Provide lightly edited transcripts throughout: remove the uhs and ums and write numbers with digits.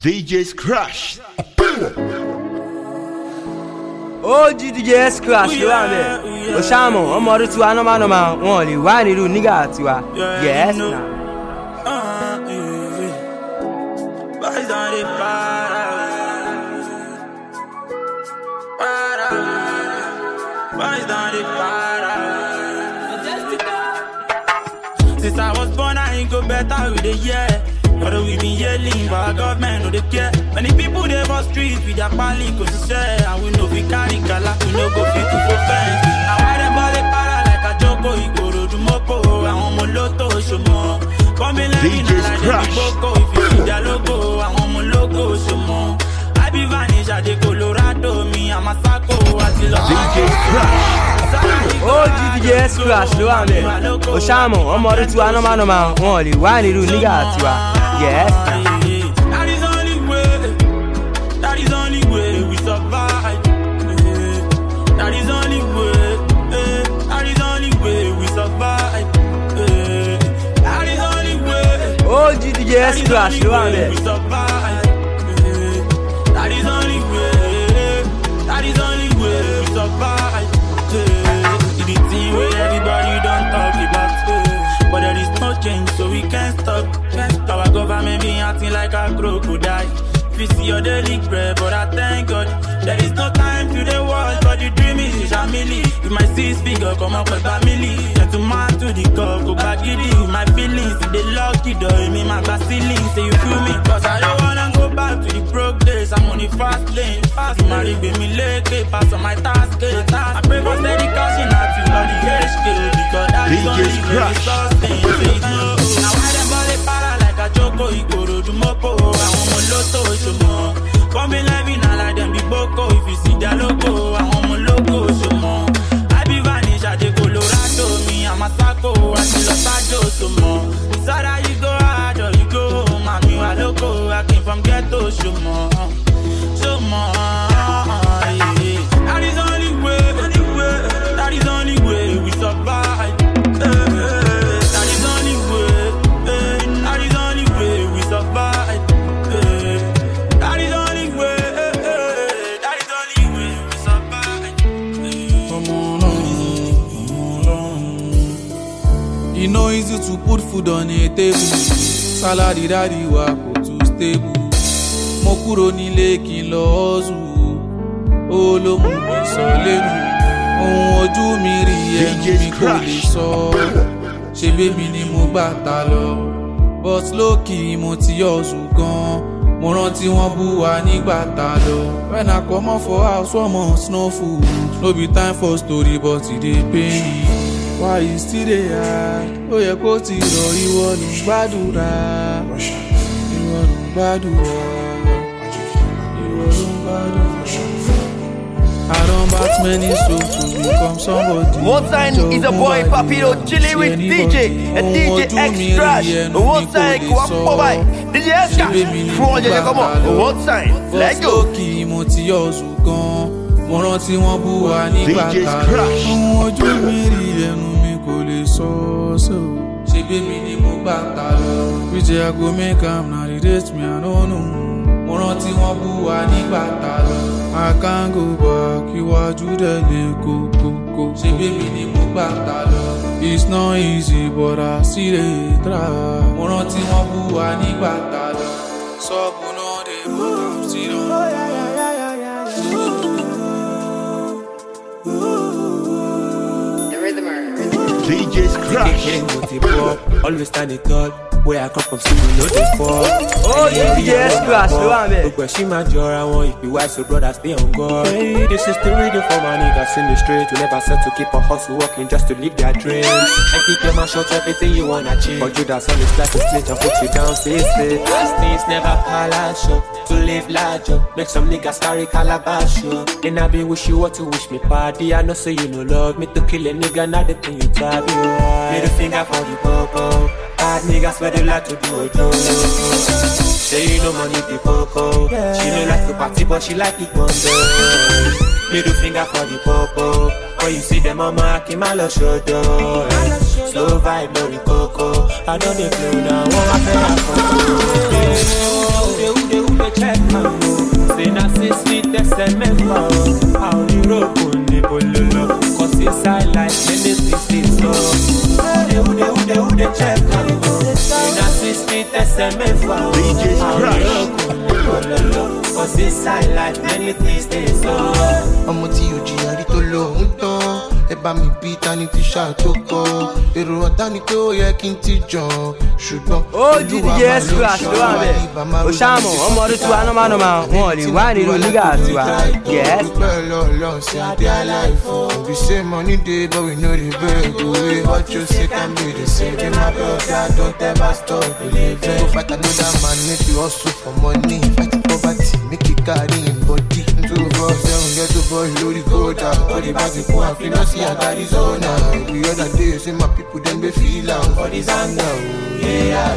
DJ's Crash. Oh, DJ's Crash, you are there. Oshamo, I'm more to Anoma, only one little nigga to her. Yes, now. Since I was born, I ain't go better with the year. But we been yelling, but our government no they care. Many people they for streets with their pali cause share. And we know we carry gala, we no go fit to for fence. Now I dem ball para like a joko, he go to mopo. I want my lotto show more. Come in like me like them boko. If you see their logo, I want my logo show more. I be vanish at the Colorado, me I'm a sacco. DJ's Crash. Oh, DJ's Crash, you are there. Oshamo, I'm more to Anoma, only one little nigga to her. Yes. That is only way. That is only way we survive. That is only way. That is only way we survive. That is only way. Oh, DJ's Crash, you are there. We survive. That is only way. That is only way we survive. It's the thing where everybody don't talk about. But there is no change, so we can't stop. Our government be acting like a crocodile. If you see your daily bread, but I thank God there is no time to the world, but the dream is a milli. With my 6 figure, come up with a milli. Gentleman to the cup, go back it in. My feelings, if they lucky, though, me my ceiling. Say you feel me, cause I don't wanna go back to the broke days. I'm on the fast lane. Fast marry, be me late, pass on my task. I pray for steady cash in out to all the HK, because that is only way to sustain. Now I dem ball para like a joko, he go to mopo. I want my lotto show more. Come in like me now like them the boko. If you see their logo, I want my logo show more. I be vanish at the Colorado, me I'm a sacco. I see Los Angeles show more. It's either you go hard or you go home. I'm you a loco, I came from ghetto show more. Show more. That is only way. That is only way we survive. That is only way. That is only way we survive. That is only way. That is only way we survive. Come on. You know easy to put food on a table. Salary daddy wa kò too stable. Mo kúrò nílé kí n lọ hustle. Ó ló mú mi sọ lẹ́nu. Ohun ojú mi rí ẹnu mi kò lè sọ. Ṣé bébí ni mo gbà ta lọ? But lókì mo ti hustle gan. Mo rántí wọ́n bú wa nígbà tá lọ. When I come out for house, one month no food. No be time for story, but e dey pain me. Why you still dey hide? Ó yẹ kó ti rọ ìwọ ló ń gbàdúrà. Ìwọ ló ń gbàdúrà. Ìwọ ló ń gbàdúrà. I don't bat many souls to become somebody. One sign is a boy Papito chilling with DJ and DJ X Crash. One sign go by DJ X Crash. Come on, one sign. Let's go. Mo ti hustle gan. Mo rántí wọ́n bú wa nígbà tá a lọ. Ohun ojú mi rí ẹnu mi kò lè sọ so. Ṣé bébí ni mo gbà tá lọ? Which I go make am na the date me I no know. Mo rántí wọ́n bú wa nígbà tá lọ. I can't go back, iwájú dẹ̀ lè kókókó. Ṣé bébí ni mo gbà tá lọ? It's not easy but I still dey try. Mo rántí wọ́n bú wa nígbà tá lọ. Sọ́ọ̀bù náà dey move sí lọ. DJ's Crash. Always standing tall. Where I come from, see me know they fall. Oh, DJ's Crash, you are there. Look where she my jaw, I want if you wise, so brother stay on guard. Hey, this is the radio for my niggas in the street. We never said to keep a hustle working just to live their dreams. And keep your mouth shut, everything you wanna achieve. But you that's on this life is split and put you down, stay still. Last things never palace show. To live larger, make some niggas carry calabash show. And I be wish you what to wish me party. I know say you no love me to kill a nigga, not the thing you try me. Middle finger for the popo. Bad niggas where they like to do a joke. Say you know money the popo. She no like to party but she like it one day. Middle finger for the popo. When you see them mama I keep my love show door. Slow vibe no coco. I don't dey flow now. One I feel like who they check now. Say na 6 feet, that's a member. How the rope on the bololo. Cause inside life, many things they so. Who they check now. Say na 6 feet, that's a member. DJ Crush. Cause inside life, many things they so. Ọmọ tí o jìyà rí tó lóhun tán, ẹ bá mi bí tani ti ṣàtòkọ. Èrò ọ̀tá ni pé ó yẹ kí n ti jàn, ṣùgbọ́n Olúwa máa ló ṣọ́ o ṣàmù ọmọ ọdún tiwa nọ́mánọ́má wọn ò lè wá nínú nígà tiwa. Yes. Say I dey alive for. We say money dey but we no dey beg away. What you say can be the same. In my brother, don't ever stop believing. Go fight another man, make you hustle for money. Fight poverty, make you carry him body. 247 get the boy loaded go down. All the bags you put and finna see I got his own now. The other day, say my people then they feel am for this anger. Yeah,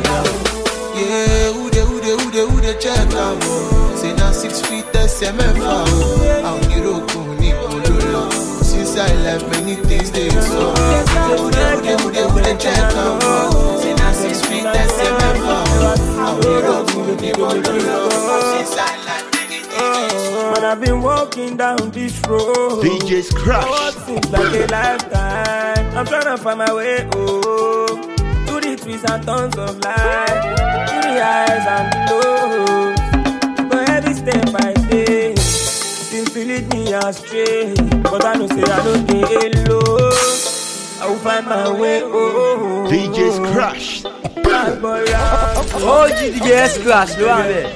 who they check am? Say na 6 feet SMF. How the road go ni bololo. Since I left many things they so. Who they check am? Say na 6 feet SMF. How the road go ni bololo. Since I left many things they so. Man, I've been walking down this road. DJ's Crush. What seems like a lifetime. I'm trying to find my way home. To the twists and turns of life. To the highs and the lows. But every step I take seems to lead me astray. But I know say I don't get alone. I will find my way home. DJ's Crush. Oh, DJ's Crush ló wà bẹ́ẹ̀.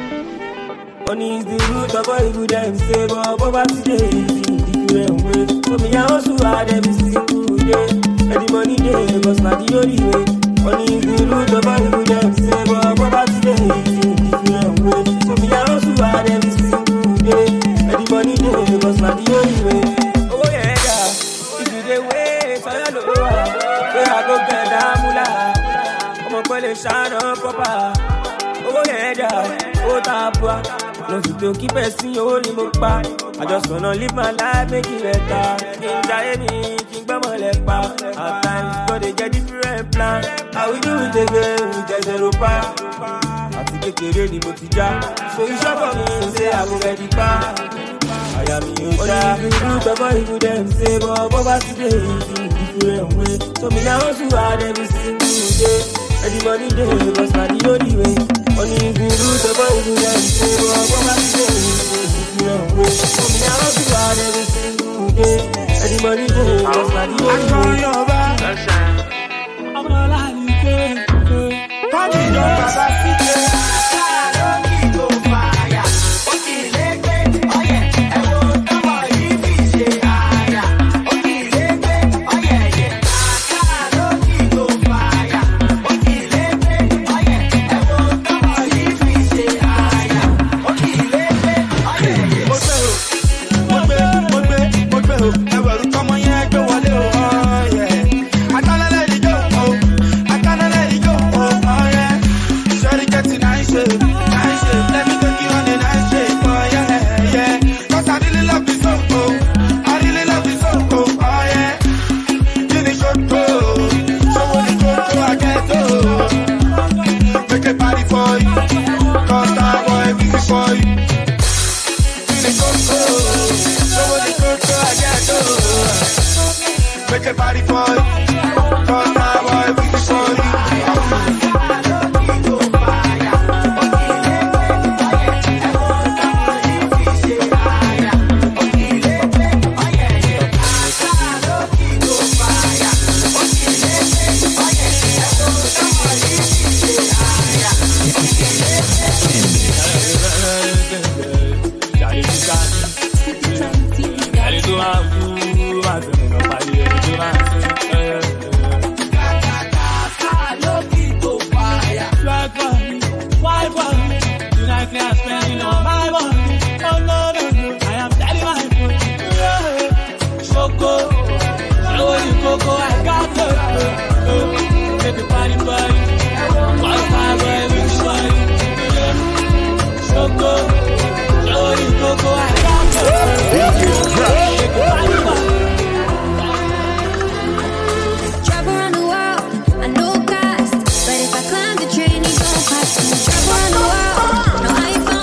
Money is the root of all evil them say, but poverty dey easy different way. So me I also hard every single day. And the money dey, cause na the only way. Money is the root of all evil them say, but poverty dey easy different way. So me I also hard every single day. And the money dey, cause na the only way. Oh yeah, if you dey wait, so you know where I go get that moolah. I'ma call it shine up proper. Oh yeah, oh tapua. No fit to keep person only mo pa. I just wanna live my life, make it better. King Jaime, King Bamalepa. At times, but they get different plan. How we do it again, we just zero pa. I think kékeré ni mo ti já. So you sure for me, say I go get it back. I am in your job. Only if you do the boy who them say, but poverty dey in different way. So me now hustle hard every single day. And the money dey, cause na the only way. Only if you do the boy who them say, but poverty dey in different way. So me now hustle hard every single day. And the money dey, cause na the only way. I'm all I need to come in your baba city. Make a party for you, cause I boy we for you. Travel around the world, no, I ain't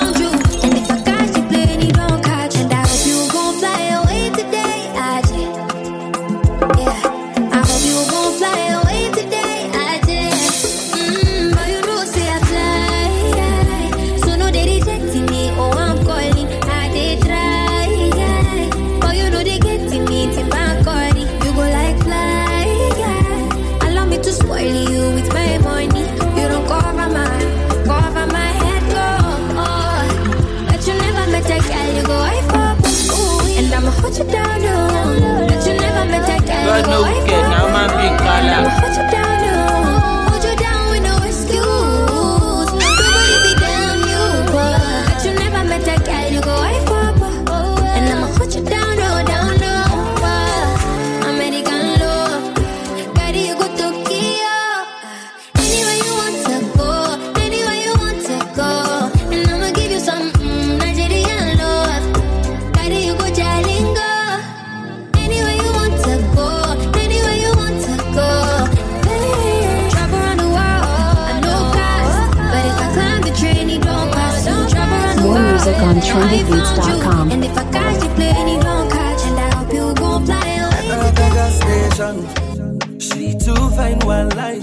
music on trendybeats.com. And if I catch you playing, you gon' catch, and I hope you gon' fly away. At the gas station, she too fine one lie.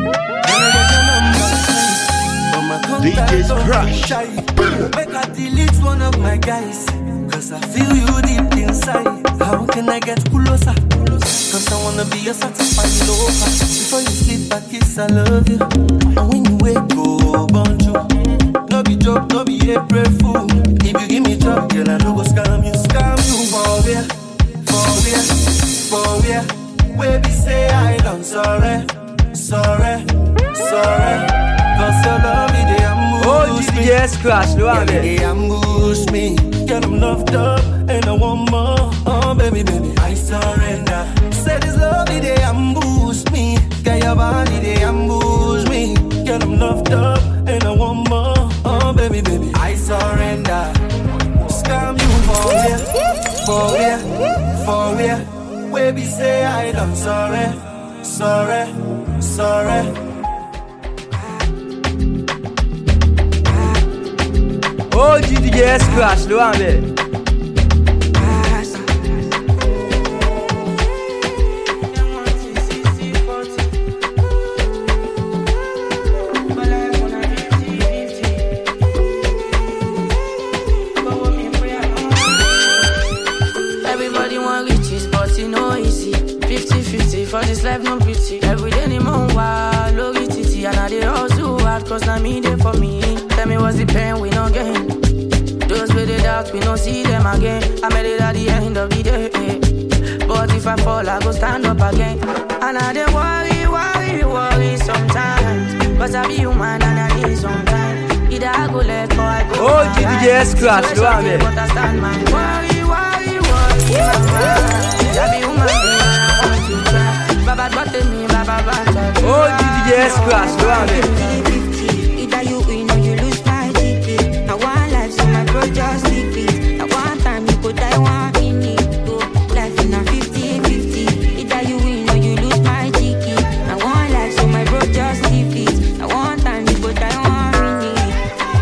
DJ's Crush. Make I delete one of my guys, cause I feel you deep inside. How can I get closer? Cause I wanna be a satisfied lover. Before you sleep, I kiss, I love you. And when you wake up, bonjour. No be joke, no be April fool. If you give me job, girl, I no go scam you. Scam you for where? For where? For where? Where be say I done sorry, sorry, sorry. Cause your love me, they ambush me. DJ's Crush, They ambush me. Girl, I'm loved up and I want more. Oh, baby, baby, I surrender. Say this love me, they ambush me. Girl, your body, they ambush me. Girl, I'm loved up and I want more. Oh, baby, baby, I surrender. Scam you for where? For where? For where? Where be say I done sorry, sorry, sorry. Oh, DJ's Crush, lo ame. Everybody want riches, but it no easy. 50-50 for this life, no pity. Every day, ni monwa, low titi, and I dey hustle hard, cause na me dey for me. Tell me what's the pain we no gain. Those with the doubts, we no see them again. I made it at the end of the day. But if I fall, I go stand up again. And I dey worry sometimes. But I be human and I need some time. Either I go left or I go Oh, DJ's Crush, lo ame. But I stand my worry sometimes. I be human being and I want to try. Baba got me, Baba. Oh, DJ's Crush, lo ame. Either you win or you lose my ticket. Now one life, so my bro just sleep it. Now one time you could die 1 minute. Go life in a 50-50. Either you win or you lose my ticket. Now one life, so my bro just sleep it. Now one time you could die 1 minute.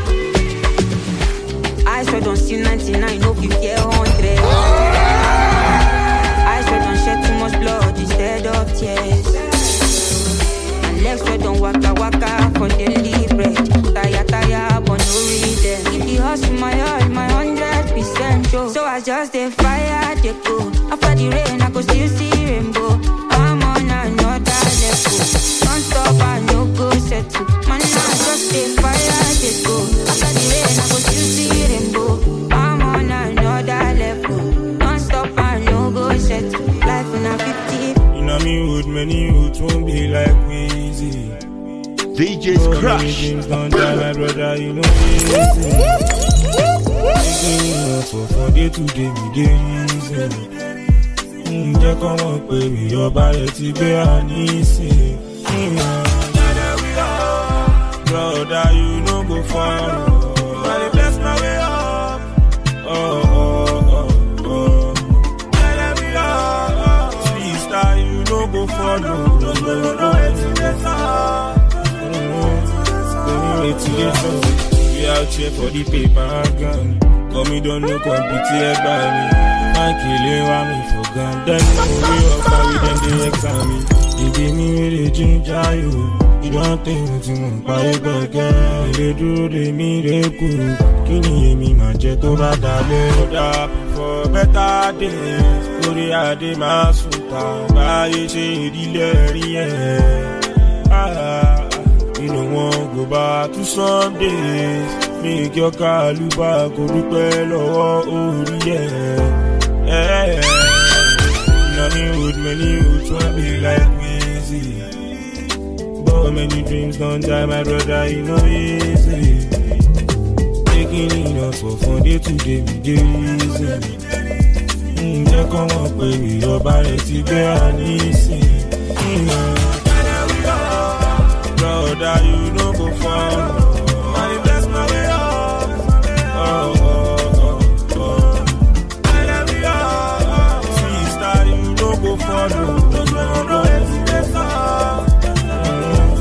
I swear don't see 99, no 50 100. I swear don't shed too much blood instead of tears. Legs we don't waka for daily bread. Tire, but no reason. If the hustle my all, my 100% show. So I just dey fire, they go. After the rain, I go still see rainbow. I'm on another level. Don't stop, I no go settle. Man, I just dey fire, they go. After the rain, I go still see rainbow. I'm on another level. Don't stop, I no go settle. Life in a 50. You know me would many youths won't be like Weezy. DJ's Crush. Don't die, my brother, you know easy. For day to day, me day easy. Just come up with me, your body to be an easy. Brother, you know go far. I bless my way up. Sister, you know go follow. We out here for the paper and gun. Come me don't know compete by me. I kill you me for gun. Then we up carry them the examine. You give me really ginger you. You don't think you won't buy it again. They do the miracle. Kini me my jet over the for better days. Korea de masuta. Buy it you don't want go back to some days. Make your caluba go to Pelo, oh yeah. Many youths won't be like Weezy. But many dreams don't die, my brother, you know easy. Taking it up for day to day, me day easy. Just come up with me, your body to be an easy. Brother, you know go far. Money bless my way up. Sister, you know go far.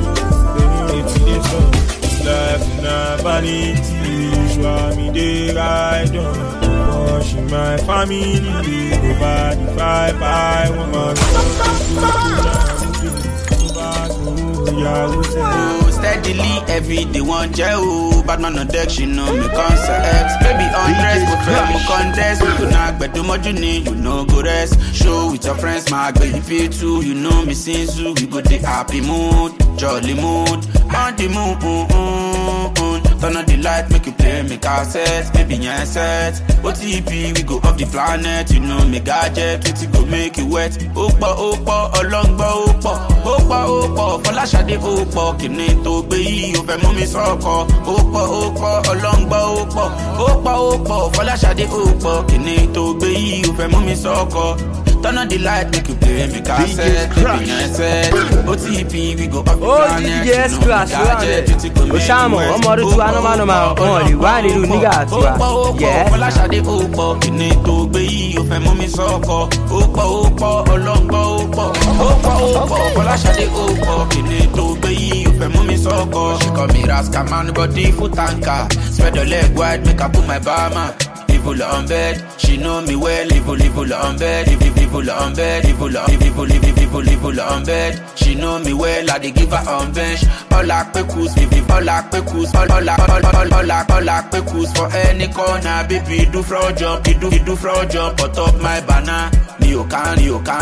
Life na vanity. Joie mi de my family, nobody fight by one man. Steadily every day one jail, but man on deck, she know me concept. Baby undress, but friend me contest. We could not bet too much you need, you know go rest. Show with your friends, my girl you feel too. You know me since you, we got the happy mood, jolly mood, on the moon. Turn on the light, make you play me cassette, baby yeah set. OTP, we go off the planet, you know me gadget, we go make you wet. Opa, olongba, opa, Folashade opa, kini to be, you fe mommy soko. Opa, olongba, opa, Folashade opa, kini to be, you fe mommy soko. Turn on the light, make you play me cassette, baby yeah set. OTP, we go off the planet, you know me gadget, we go make you wet. Manoma, only one little nigga. Yeah. Folashade opa, kini to be, you fe mommy soko. Opa, olongba, opa, Folashade opa, kini to be, you fe mommy soko. She call me Raska man, body foot anchor. Spread the leg wide, make her put my bama. Evil on bed, she know me well. Evil on bed, evil on bed, evil on bed. She know me well. I dey give her on bench. All I pekus, all I pekus for any corner. Baby do fraud jump, do fraud jump. Put up my banner. You can.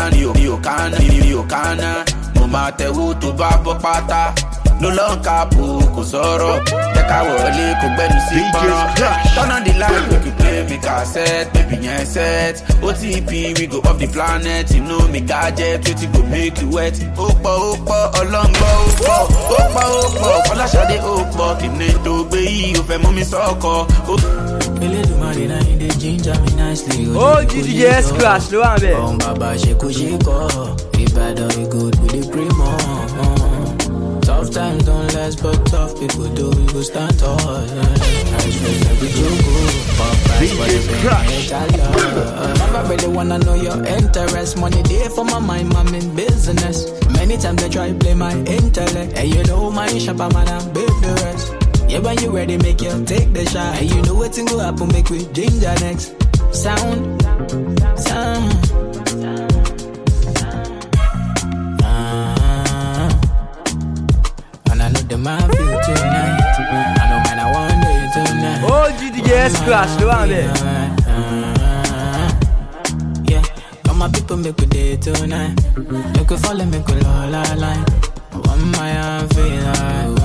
No matter who to babo pata. No long capu, kusoro. Teka wole, kubenu si poro. Turn on the light, make you play me cassette, baby yeah set. OTP, we go off the planet. You know me gadget, we go make you wet. Opa, olongbo, opa, Folashade opa, kini to be, you fe mommy soko. Oh, GDS crash, lo ambe. Baba sheko, Ibadan we good with the primo. Tough times don't last, but tough people do. We go stand tall. Nice face every joke. Never really wanna know your interest. Money there for my mind, I'm in business. Many times they try to play my intellect. And you know my shopper man, I'm big the rest. Yeah, when you ready, make you take the shot. And you know what's gonna happen, make we ginger next. Sound. The man feel tonight. I know man, I want it tonight. Oh, GDS class, do I yeah, all my people make we day tonight. You could follow me, could all I line. One my feel like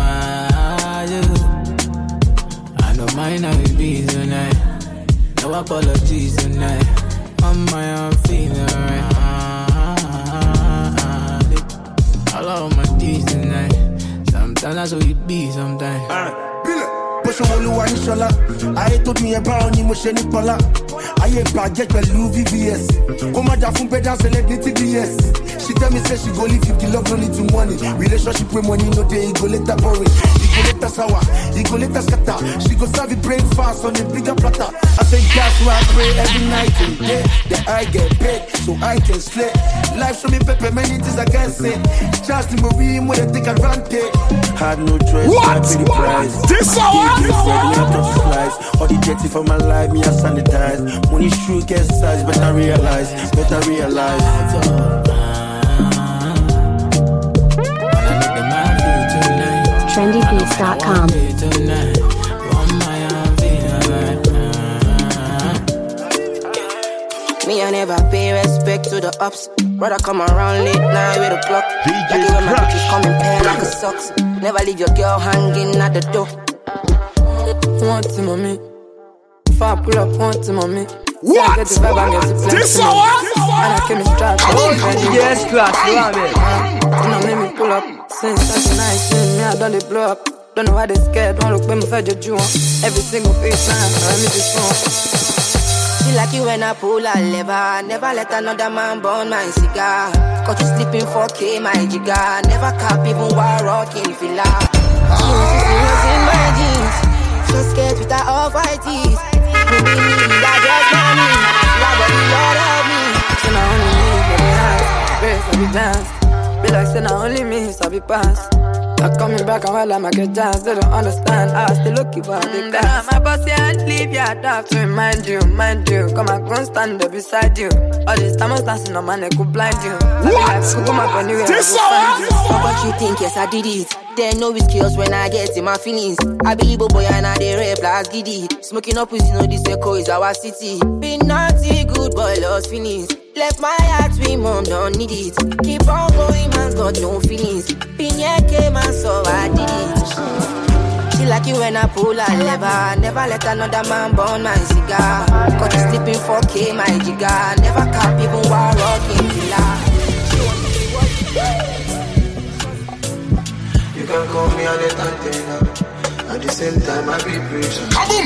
I don't mind how it be tonight. No apologies tonight. On my feel right. All of my D's tonight. That's what it be sometimes. Push a whole one shola. I told me about ni mo she ni pola. Aye budget pẹ̀lú VVS. Come on, from better celebrity BS. She tell me say she go live if the love no need to money. Relationship with money no day, it go later boring. It go later sour, it go later scatter. She go serve it brain fast on a bigger platter. I say that's why I pray every night and day that I get paid so I can slay. Life show me pepper, many things I can't say. Just the movie when they take advantage. Had no choice, I pay the price. This hour? All the jetty for my life, me I sanitize. When you shoot get size, better realize. trendybeats.com. Me, I never pay respect to the ups. Brother come around late night with a clock. Like it when my bitches come in pair like a socks. Never leave your girl hanging at the door. Want to mommy. Far pull up, want to mommy. What? This hour? And I came in strap. Yes, class, you want me? You know, let me pull up. Since such a nice thing, me, I done it blow up. Don't know why they scared. Don't look when me fed your Jew on. Every single face, man, I miss this phone. She like you when I pull a lever. Never let another man burn my cigar. Caught you sleeping 4K, my jigger. Never cap even while rocking filler. She was in my jeans. So scared with her off-white teeth. Maybe that just want me. Love what you Lord of me. So now only me, baby, dance. Grace, I be dance. Be like, say now only me, so I be pass. I'm coming back and while I'm a good chance. They don't understand. I still look you for the class. My boss can't leave ya. I have to remind you. Come and go stand there beside you. All this time I was dancing on my neck will blind you. What? Come up anywhere. What you think? Yes, I did it. There no risk chaos when I get in my feelings. I believe boy and I they rap like giddy. Smoking up with this echo is our city. Be naughty, good boy, lost feelings. Left my heart with mom, don't need it. Keep on going, man's got no feelings. Been here, came and so I did it. She like you when I pull a lever. Never let another man burn my cigar. Cause you sleeping 4K, my jigger. Never cap even while rocking filler. You can call me on the antenna. At the same time, I be preaching. Kaboom!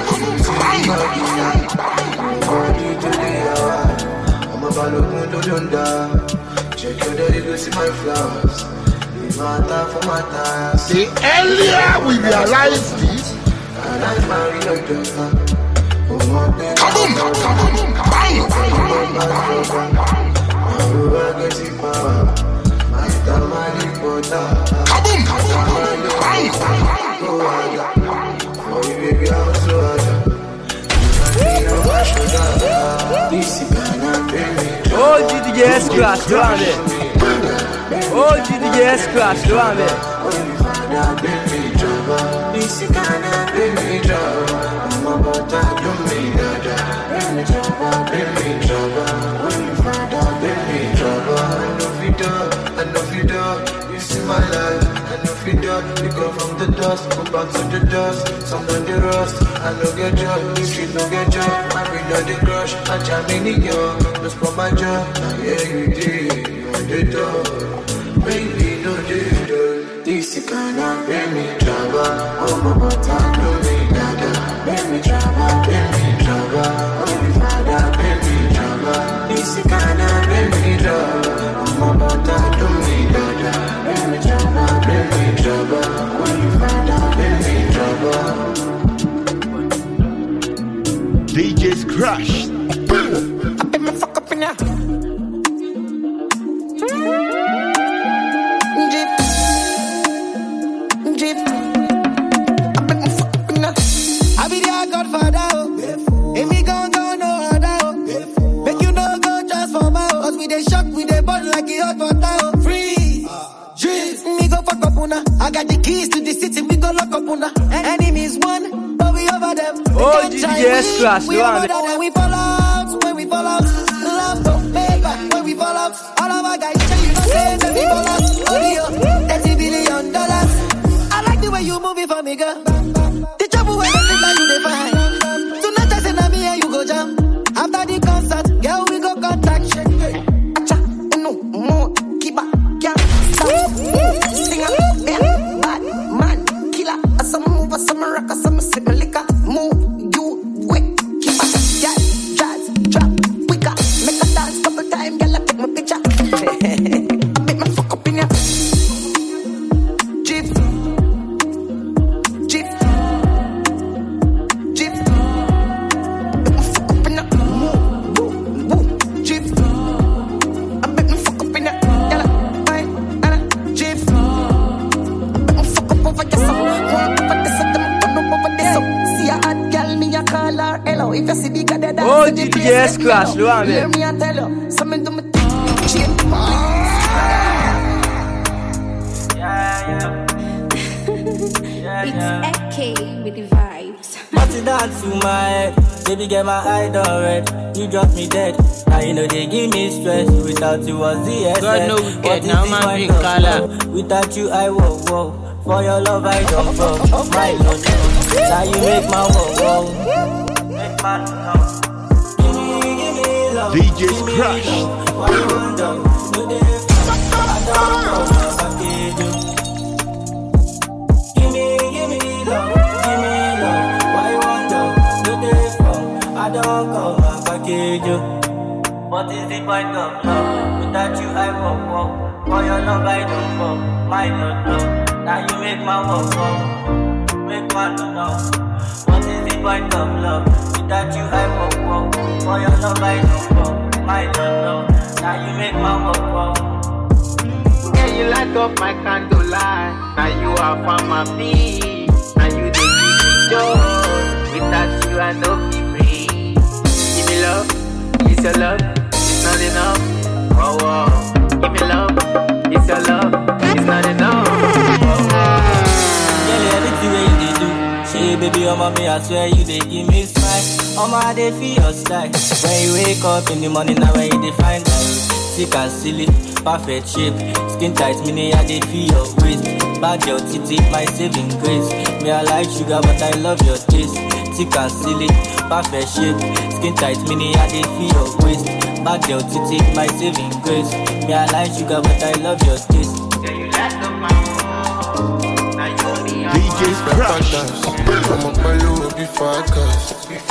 I'm a balloon to Dunda. Check your daddy to see my flowers. It's matter for my time. The earlier we realize this, and I marry your daughter. Kaboom! Oh, DJ S-Class, do I mean? Oh, DJ S-Class, do I mean? You see my life, I know fit up. You go from the dust, go back to the dust. Some on the rust, I no get job. You shit no get job. I bring out the crush, I jam in the young. Just for my job, yeah you did. You on the door, baby no did. This is gonna bring me trouble. Oh my butter, do me dada. Bring me trouble, bring me trouble. Oh my father, bring me trouble. This is gonna bring me trouble. Oh my butter, do me dada. Bring me trouble, bring me trouble. Oh my father, bring me trouble. DJ's Crush. I bet me fuck up in ya. Jeep. I bet me fuck up in ya. I be their godfather, oh. If me gon' go no other, oh. Make you no go transform out. Cause we dey shock, we dey burn like a hot water, oh. Freeze. Jeep. Me go fuck up una. I got the keys to the city, we go lock up una. Enemies won, but we over them. Oh, DJ S-Class, we over them. When we fall out, love don't pay back. When we fall out, all of our guys say you know say that we fall out. Audio, $30 billion. I like the way you move it for me, girl. The trouble when they sit like you define. Tonight I say na me and you go jam. After the concert, girl we go contact. Cha, no more, keep up, can't stop. Singer, bad man, killer. Some move, some rock, some sip my liquor. Move, you wait, keep up, yeah, jazz, drop, quicker. Make a dance couple times, girl I take my picture. Make my fuck up in ya. Jeep. Oh, DJ S-Class, do I mean? It's AK with the vibes. What's it dance to my head? Baby, get my eye done red. You drop me dead. Now you know they give me stress. Without you was the essence. God no wicked, now man big color. Without you I won't go. For your love I don't fall. My love, now you make my whoa. Make my love. DJ's Crush. Why you wonder? Give me love. Why you wonder? I don't call my package. What is the point of love? Without you I won't walk. For your love I don't fall. My love. Now you make my walk. Make my love. What is the point of love? Without you I won't walk. For your love I don't fall. My love. Now you make my walk. Yeah, you light up my candlelight. Now you are for my peace. Now you dey give me joy. Without you I I know be free. Give me love, it's your love, it's not enough. Oh, oh. Give me love, it's your love, it's not enough. Oh, oh. Girl, everything where you dey do. Say, baby, oh mommy, I swear you dey give me smile. Oh my, I dey feel your style. When you wake up in the morning, now when you dey find time. Sick and silly, perfect shape. Skin tight, meaning I dey feel your waist. Bad your titty, my saving grace. Me I like sugar, but I love your taste. Sick and silly, perfect shape. Skin tight, meaning I dey feel your waist. Bad your titty, my saving grace. Me I like sugar, but I love your taste. DJ's Crush. I'm a balloon before I cast.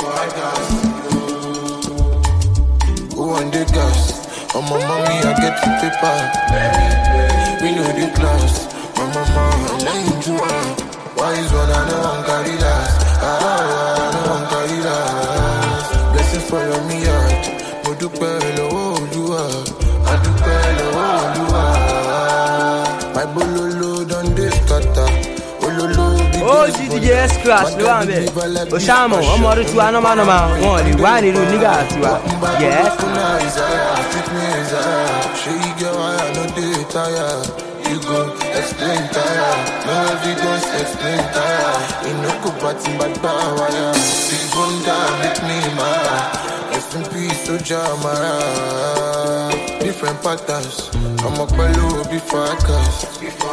Who on the gas? I'm a mommy, I get the paper. We know the class. My mama, I like you. Wise one, I know I'm carry last. I know I'm carry last. Blessings follow me out. Modu pelo, oh, you are. I do pelo, oh, you are. My bololo done this kata. Oh, DJ's Crush, ló wà ńbẹ̀. Ó ṣàmọ̀ ọmọ ọdún tiwa nọ́mánọ́má wọn lè wá nílùú nígbà tiwa. Yes. You go explain tire, no evidence explain tire. You know go party but wire. Big bunda make me mad. SMP soldier mara. Different patterns. I'm a balloon before I cast.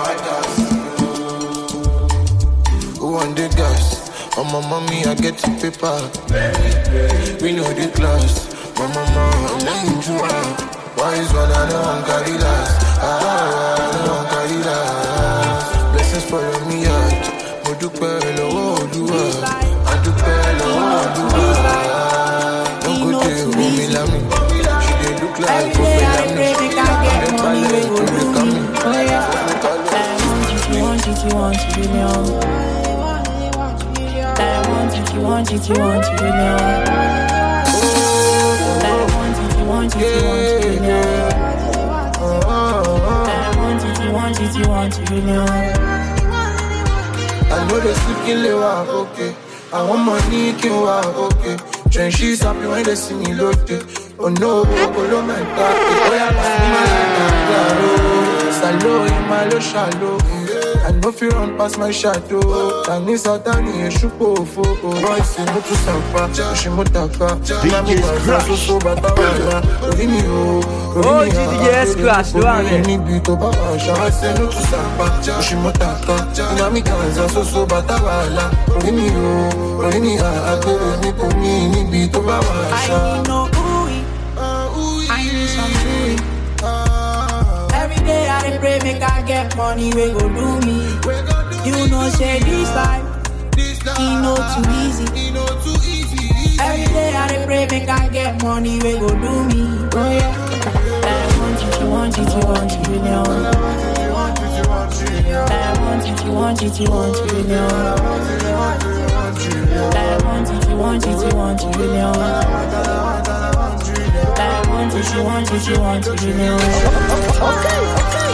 Who on the gas? On my mommy, I get the paper. We know the class. My mama, I like you. Wise one, I know I'm carry last. I know I'm carry last. Blessings follow me out. Modu pelo, oh, you are. I do pelo, oh, you are. Don't go there, oh, me love me. She dey look like oh, me love me. Get ballet to become me. If you want it, you want to be me. If you want it, you want to be me. If you want it, you want to be me. If you want it, you want to be me. I know they sleeping lewa, okay. I want money, kiwa, okay. Train she's happy when they see me loaded. Oh no, oh my God. Oh yeah, my salo, in my low shallow. I know if you run past my shadow. I need Satani, a shupo, voice in to Sampa, Shimotaka. DJ's Crush. Oh, DJ's Crush, do I mean? I say no to Sampa, Shimotaka. Nami Kanza, so Batawala. Rini, I go with me, beat of I know who I need something. Every day I pray, make I get money, we go do me. You know, say this life, he know too easy. Every day I pray, make I get money, we go do me. Oh yeah. I want it, you want it, you want it, you know. I want it, you want it, you want it, you want it, you know. I want it, you want it, you want it, you know. I want it, you want it, you want it, you know. Okay.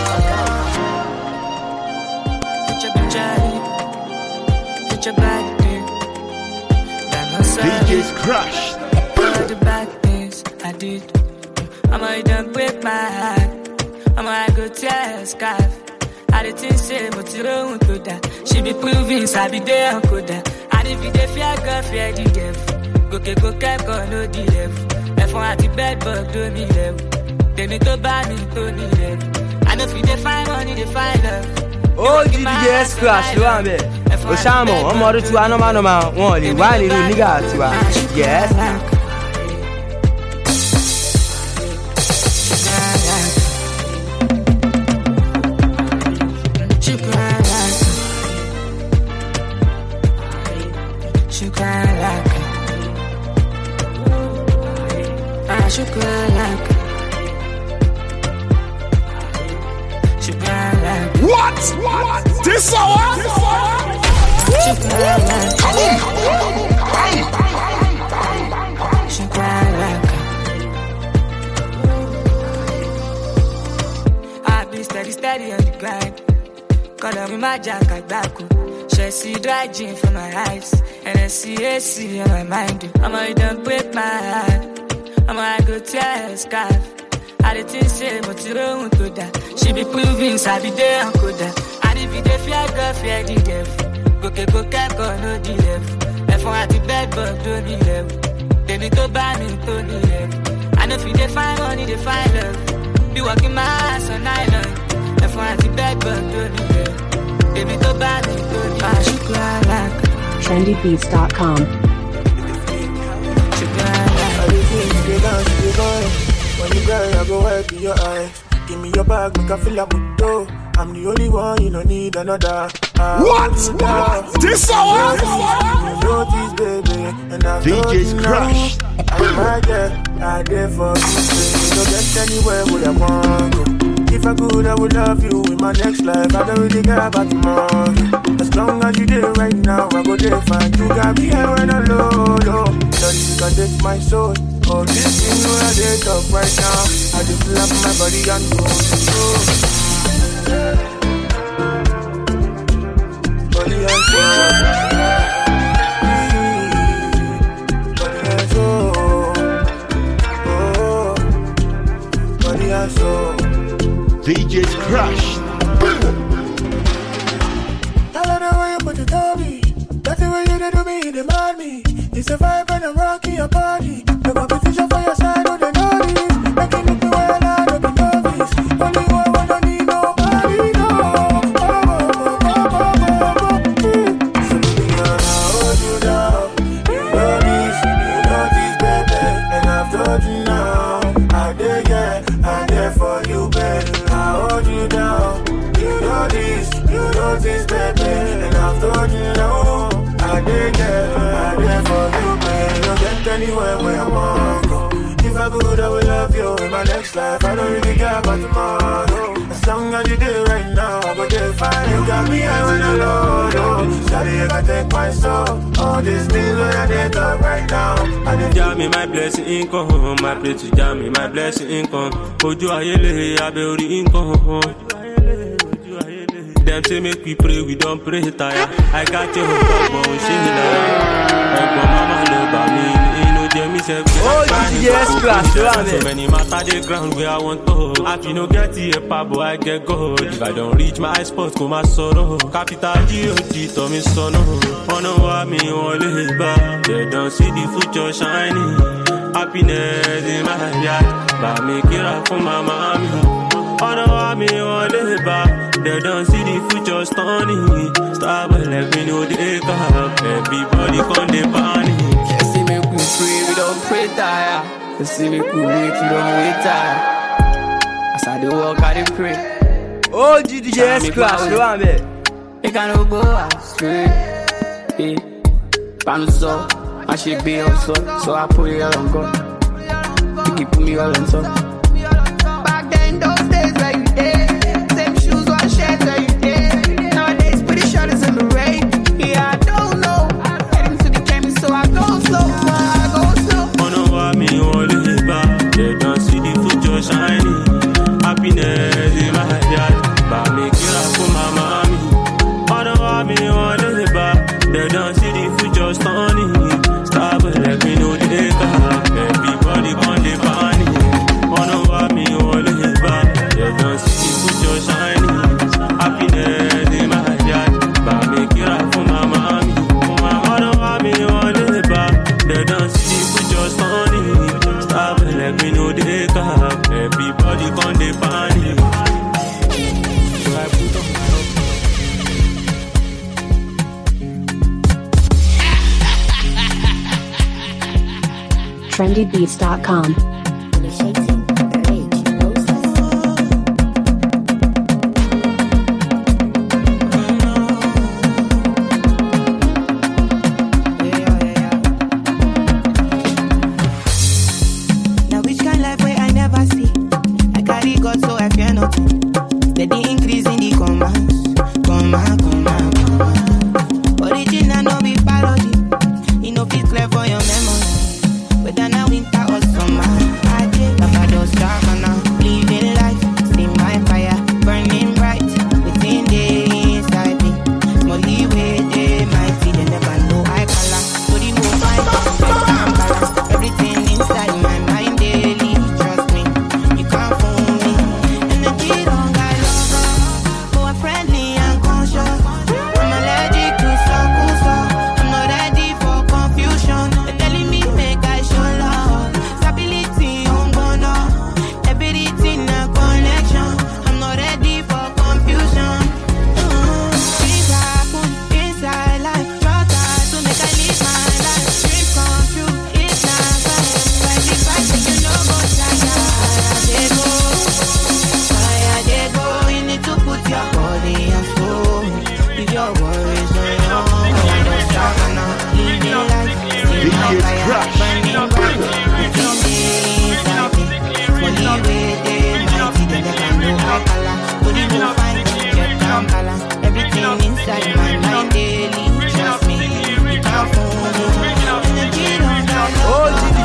Put your back there. DJ's Crush. All the bad things I did. I'ma done break my heart. I'ma go tear a scarf. I didn't say, but you don't do that. She be proving, I be there, Uncle that. I didn't be fear, girl, fear the devil. Go, go, no, the level. If I had the bed, but don't need level. They need to buy me, don't need level. I know if they find money, they find love. Oh, DJ's Crush, ló wà ńbẹ̀. Ó ṣàmọ̀ ọmọ ọdún tiwa nọ́mánọ́má wọn lè wá nílùú nígbà tiwa. Yes. What? This hour? I've been steady on the grind. Color with my jacket back. She see dry gin for my eyes. NSCAC on my mind. I'ma don't break my heart. I'ma go tear a scarf. I didn't say, but you don't do that. She be proving, I be there and could that. And if you dey fear God, fear the devil. Go cap, go no the level. If I had the bed, but don't be level. They need to buy me, to the level. And if you dey find money, they find love. Be walking my ass on island. If I had the bed, but don't be level. They need to buy me, to the level. trendybeats.com. When you cry, I go wipe in your eyes. Give me your bag, make I feel a good. I'm the only one, you don't need another. What? This hour? DJ's Crush. I'm right there, I there for you. You don't get anywhere where I want to. If I could, I would love you in my next life. I don't really care about tomorrow. As long as you there right now, I go there fine. You got me here when I'm low. Nothing can take my soul. Oh, this thing where I did talk right now. I just love my body and go. Body and soul. Body and soul. Oh, body and soul. DJ's Crush. I love the way you put it on me. That's the way you did to me, you demand me. It's a vibe and I'm rocking your body. The competition for your side, oh, they know this. Making it the way I don't be novice. Only one, I don't need nobody, no. So baby girl, I hold you down. You know this, baby. And I've told you now. I'm there for you, baby. I hold you down. You know this, baby. And I've told you now. I'm there for you, baby. Don't get anywhere where I want to go. If I could, I would love you in my next life. I don't really care about tomorrow. As long as you do right now, I go there fine. You got me high when I low. Sorry, you can take my soul. All these things when I did up right now. Jam me my blessing income, my place to jam me my blessing income. Ojo ayele, I be ori income. Them say make we pray, we don't pray tire. I got your hope, but she mama love by me. You know, Jamie said, oh, yes, class, so many matter the ground where I want to. If you no get here, boy, I get gold. If I don't reach my spot, come my sorrow. Capital G.O.G. to me son. Oh no, I me only back. They don't see the future shining. Happiness in my heart. But make it up for my mommy. Oh no, I me only back. They don't see the future stunning. Stop and let me know they come. Everybody come the panic. They see me we pray, we don't pray tire. They see me we wait, we don't wait tire. As I do walk, I do pray. Oh, GDJ's class, you want me? They can't go astray. Hey, Panzo, I should be also. So I put it all on God. You keep me all on top. Back then, those days where you did. Same shoes, one shirt where you did. Nowadays, pretty short is in the rain. Yeah, I don't know. Heading to the chemist, so I go slow. Oh no, I me only back. They don't see the future shining. Happiness in my heart. But make it up for my mommy. Oh no, I me only back. They don't see the future stunning. Stop and let me know they come. Everybody on the panic. Oh no, I me only back. They don't see the future shining. Happiness in my heart. But make it up for my mommy. Oh no, I me only back. They don't see the future stunning. Stop and let me know they come. Everybody on the panic. So I put up my hope. trendybeats.com. Now which kind life where I never see? I carry God so I fear nothing. Steady increase in the commands. Original no be parody. You know fit clear for your memory. Whether now winter or summer.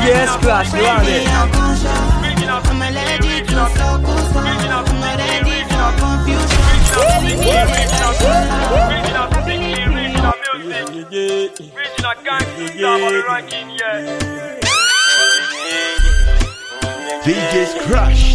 DJ S-Class, you want it? I'm allergic to circles, I'm ready for DJ's Crush.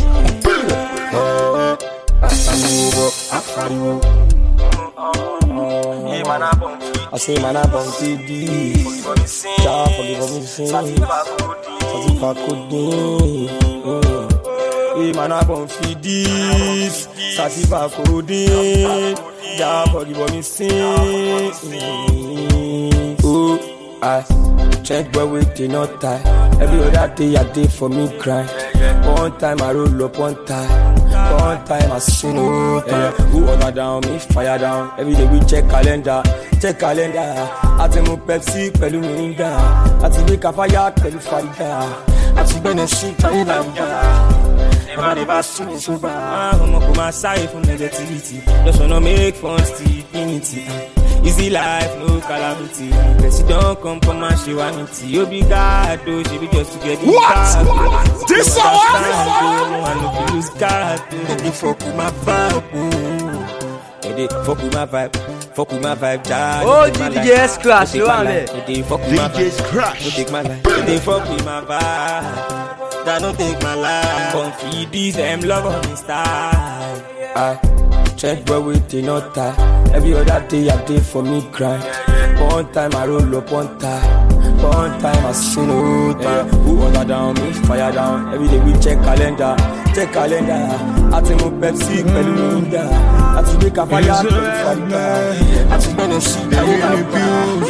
I say man I bump TD. Jah forgive me sin. Satisfa codeine. Hey man I bump this. Satisfa codeine. Jah forgive me sin. Oh, I check boy with the not tie. Every other day I day for me grind. One time I roll up, one time I say no time. Who order down, me fire down. Every day we check calendar. I take my Pepsi, pẹ̀lú Mirinda. I take make a fire, pẹ̀lú Farida. I take Benessy, pẹ̀lú Lambda. Never see me so bad. I'ma put my side for negativity. Just wanna make fun to infinity. Easy life, no calamity. President come from my shiwanity. You be God, though, she be just to get in. What? This one? I know you lose God, they fuck with my vibe. They fuck with my vibe. Fuck with my vibe, Jah. Oh, DJ S-Class, you want it? They fuck with my vibe. DJ's Crush. Don't take my life. They fuck with my vibe. That don't take my life. Come feed these them love on me style. I check boy with the not tie. Every other day I day for me grind. One time I roll up, one time I say no time. Who order down, me fire down. Every day we check calendar. I take my Pepsi, pẹ̀lú Mirinda. I take make a fire, pẹ̀lú Farida. I take Benessy, pẹ̀lú Lambda.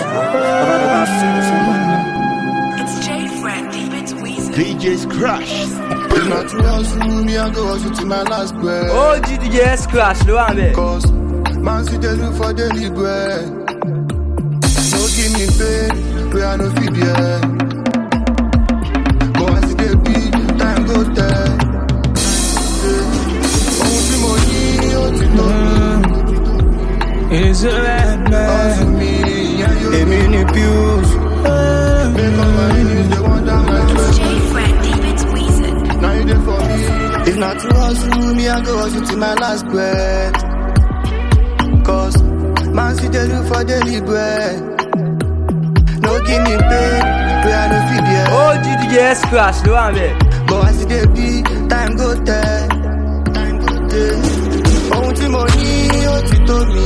DJ's Crush. It's not too else for me, I go hustle to my last breath. Oh, DJ S-Class, you want it? Cause man see they look for daily bread. No give me pain, we are no feed yet. But I see they beat, time go there. It's a red man. They mean abuse. Now you there for me. If not to hustle me, I go hustle to my last breath. Cause man see they look for daily bread. No give me pain, we are no feed yet. Oh, DJ S-Class, you want it? But I see they beat, time go there. Ohun tí mo ní ó ti tó mi.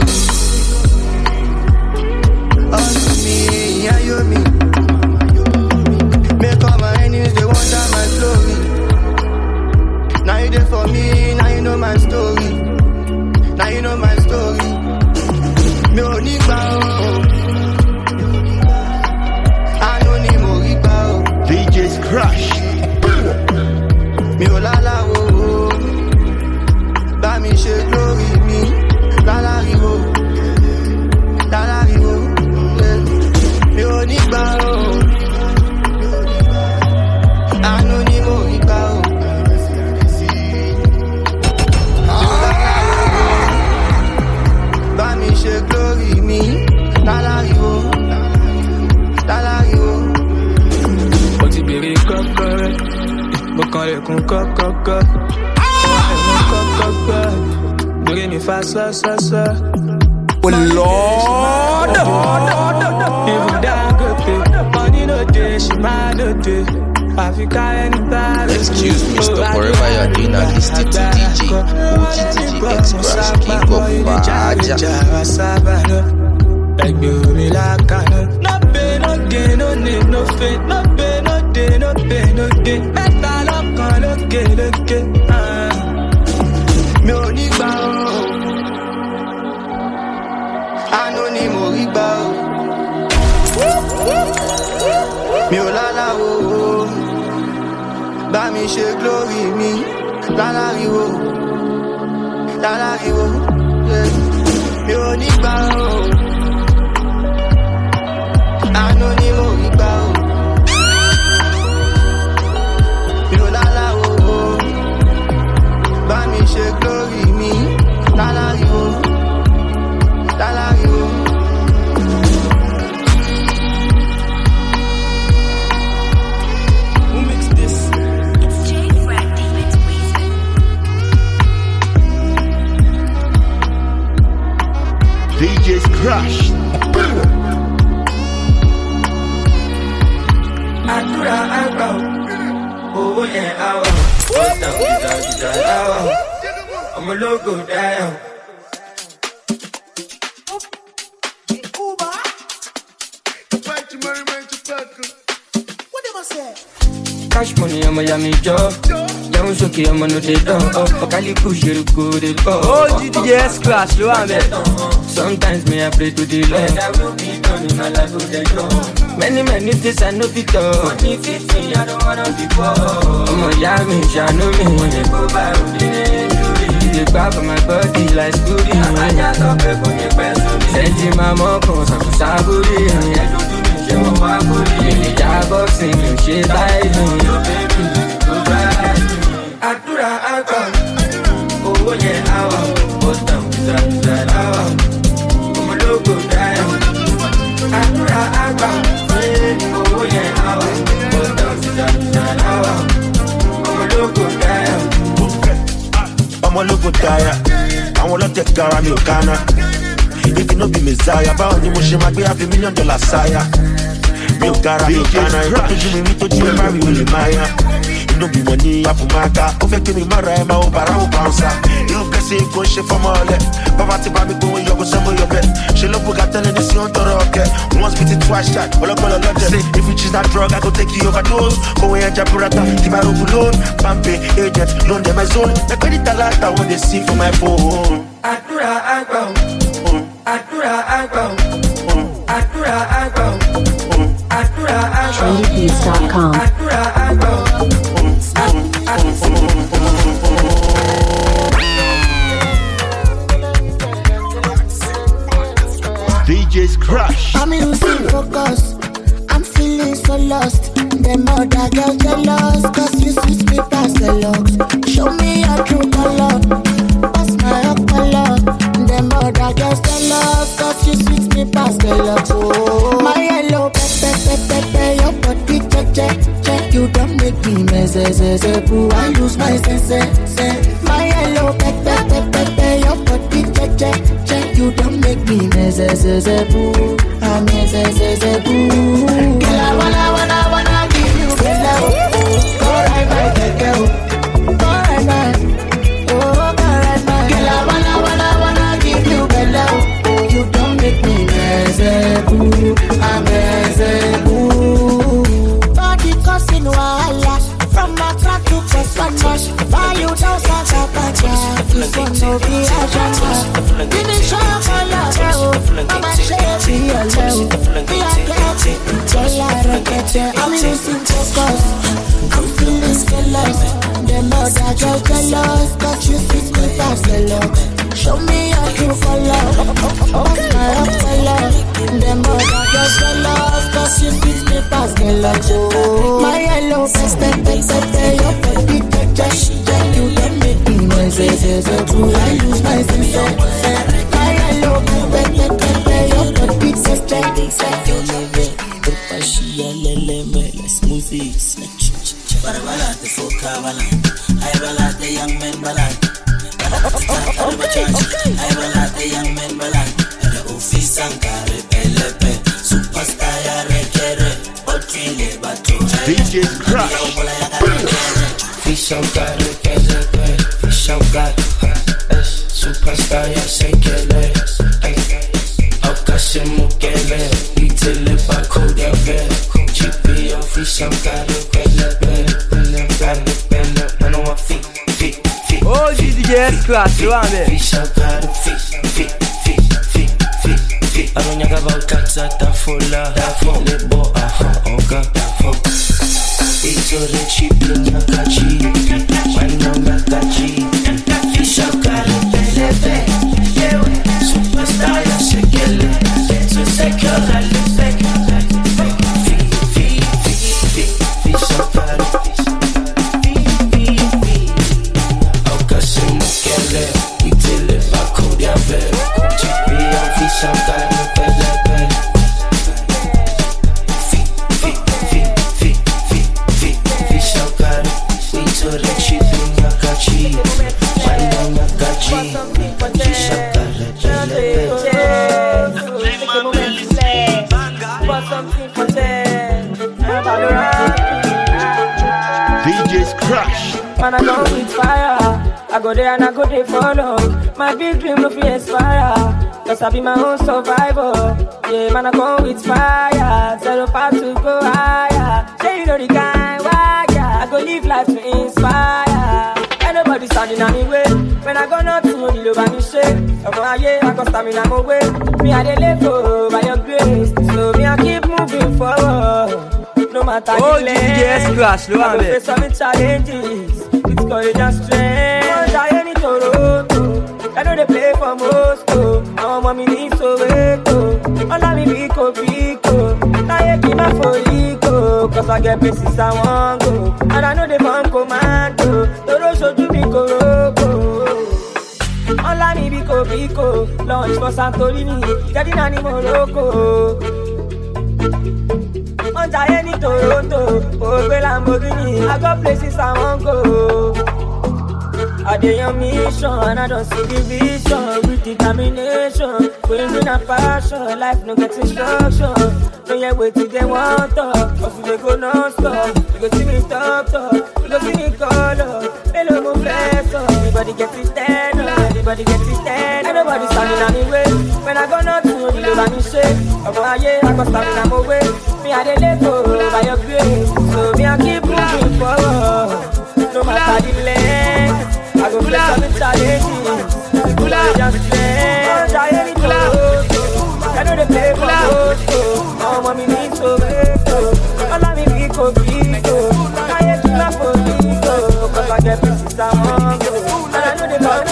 Ọ̀sùn mi, ayọ̀ mi. Make all my enemies, they wonder my glory. Now you there for me, now you know my story. Now you know my story. Mi ò ní gbà o. Àánú ni mo rí gbà o. DJ's Crush. Mi ò lálàó o. Bá mi ṣe glory mi. Lálàríwo. Mi ò ní gbà o. Àánú ni mo rí gbà o. Bá mi ṣe glory mi. Lálàríwo. Mo ti bèrè kọ́kọ́ rẹ̀, mo kàn lè kún kọ́kọ́kọ́. Bèrè mi fa sọ́sọ́sọ́. Oh Lord! Even Dangote, money no dey, she mad no dey. Africa anybody. Excuse me, stop wherever you're doing and listen to DJ X-Crush, King of Faja. Ẹgbẹ́ omi lákàná. No pain, no gain, no need, no faith. No pain, no day, no pain, no gain. Mẹ́ta lọ́kàn lókè. Mi ò ní gbà o. Àánú ni mo rí gbà o. Mi ò lálàó o. Bá mi ṣe glory mi. Lálàríwo. Mi ò ní gbà o. Àánú ni mo rí gbà o. Mi ò lálàó o. Bá mi ṣe glory mi. Lálàríwo. crushed. Adura agba, oh yeah, awa. What's up, guitar, awa. I'm a logo down. Cash money, I'm a yummy job. Young Shoki, I'm a no day done. Oh, Kali push you go, they go. Oh, GDJ S-Clash, you want me? Sometimes me I pray to the Lord. That will be done in my life with the Lord. Many things I know be done. Money 50, I don't wanna be poor. I'm a yummy, I know me. When they go by, they grab my body like Scooby. I just up for the best. Send my mom, cause I'm saburi. She won't walk with me. The job of singing, she's like me. Adura agba, oh yeah, awa. Post down, awa. I'm a logo down. Adura agba, oh yeah, awa. Post down, awa. I'm a logo down. I'm a logo down. I wanna take care of me, Okana. If you no be Messiah, but only motion might be $500,000 sire. Me Okara, me Okana. If you me to you marry Willie Maya. No be money, I put my car. Perfect me, my rhyme, my opera, bouncer. You can see, go shit for my leg. Papa, Baby, go in your some of your bed. She love who got telling this on the rocket. Once beat it, twice shot. All up, say, if you choose that drug, I go take you overdose. Go away and Japurata, give my rope alone. Pampe, agent, loan them my zone. The credit a lot, I want they see for my phone. Adura agba, Adura agba, Adura agba, Adura agba. TrendyBeats.com. Adura agba. DJ's crush. I'm losing focus. I'm feeling so lost. Them other girls jealous, cause you switch me past the looks. Show me your true color. What's my up color? Them other girls jealous, cause you switch me past the looks. Oh, my yellow pepe, your body check. You don't make me mess, boo. I lose my sense. My yellow pepe, your body check. You don't make me mess, boo. I'm mess, boo. Girl, I wanna give you better. Go right back, girl. Go right back. Oh, go right back. Girl, I wanna give you better. You don't make me mess, boo. I'm mess, boo. Body causing wahala. From my track to first one much. Why you don't sound so bad? This one no be a drama. Give me some color, I'm a shabby yellow. We are getting, I'm losing focus. I'm feeling so lost. Them other girls jealous, but you fit me past the love. Show me your true color. What's my up color? Them other girls jealous, but you fit me past the love. My yellow pepe, your body check. You don't make me noise, I lose my sense. My yellow pepe, your body check. You love it. Smoothies. Balabalate foka balate, ay balate young men balate. Ay balate young men balate. Ada office ankare pelepe, superstar ya rekere, otrile bato. DJ's crush. Fish ankare pelepe, fish ankare, superstar ya sekele. Okashe mukele, itile bako deve. GPO fish ankare pelepe. Oh, DJ S-Clash, you want me? Fish ankare, fish. Aronya kata tafula, lebo oka tafo. Ito the cheap nyakachi, wano ngakachi. Fish ankare pelepe, superstar ya sekele, so sekele lepeke. Fish ankare, okasimo kele, itile bako diave. GPO fish ankare. Fish out, we to the cheap, Crush. Man, I go with fire. I go there and I go there follow. My big dream no fear expire. Cause I be my own survivor. Yeah, man, I go with fire. Zero part to go higher. Say you know the kind why, yeah. I go live life to inspire. Ain't nobody standing on me way. When I go not to the over me shake. I go stamina my way. Me I dey live for by your grace. So me I keep moving forward. No matter the length, Crash, I go face some challenges. It's courage and strength. I ain't Toronto. I know they play for Moscow. Now mommy needs to wake up. All me Pico Pico. Now you keep my Forico. Cause I get places I want go. And I know they from commando. Toro show you me Koroko. All me Pico Pico. Launch for Santorini. Getting on in Morocco. On Giant in Toronto, over Lamborghini, I got places I won't go. I dey on mission, and I don't see the vision. With determination, going in a passion. Life no get instruction. Don't yet wait till they want up. Cause we go non-stop. You go see me stop. You go see me color. Hello, move flex up. Everybody get it stand up. Everybody get it stand up. Nobody standing on me way. When I go not to the over me shake. I go standing on my way. Me I dey let go by your grace. So me I keep moving forward. No matter the length. I go play some challenges. Pull out your strength. I know they play for Moscow. Oh, mommy needs to wake up. All of me Pico Pico. I ain't too much for Pico. Cause I get pieces I want to go. And I know they love,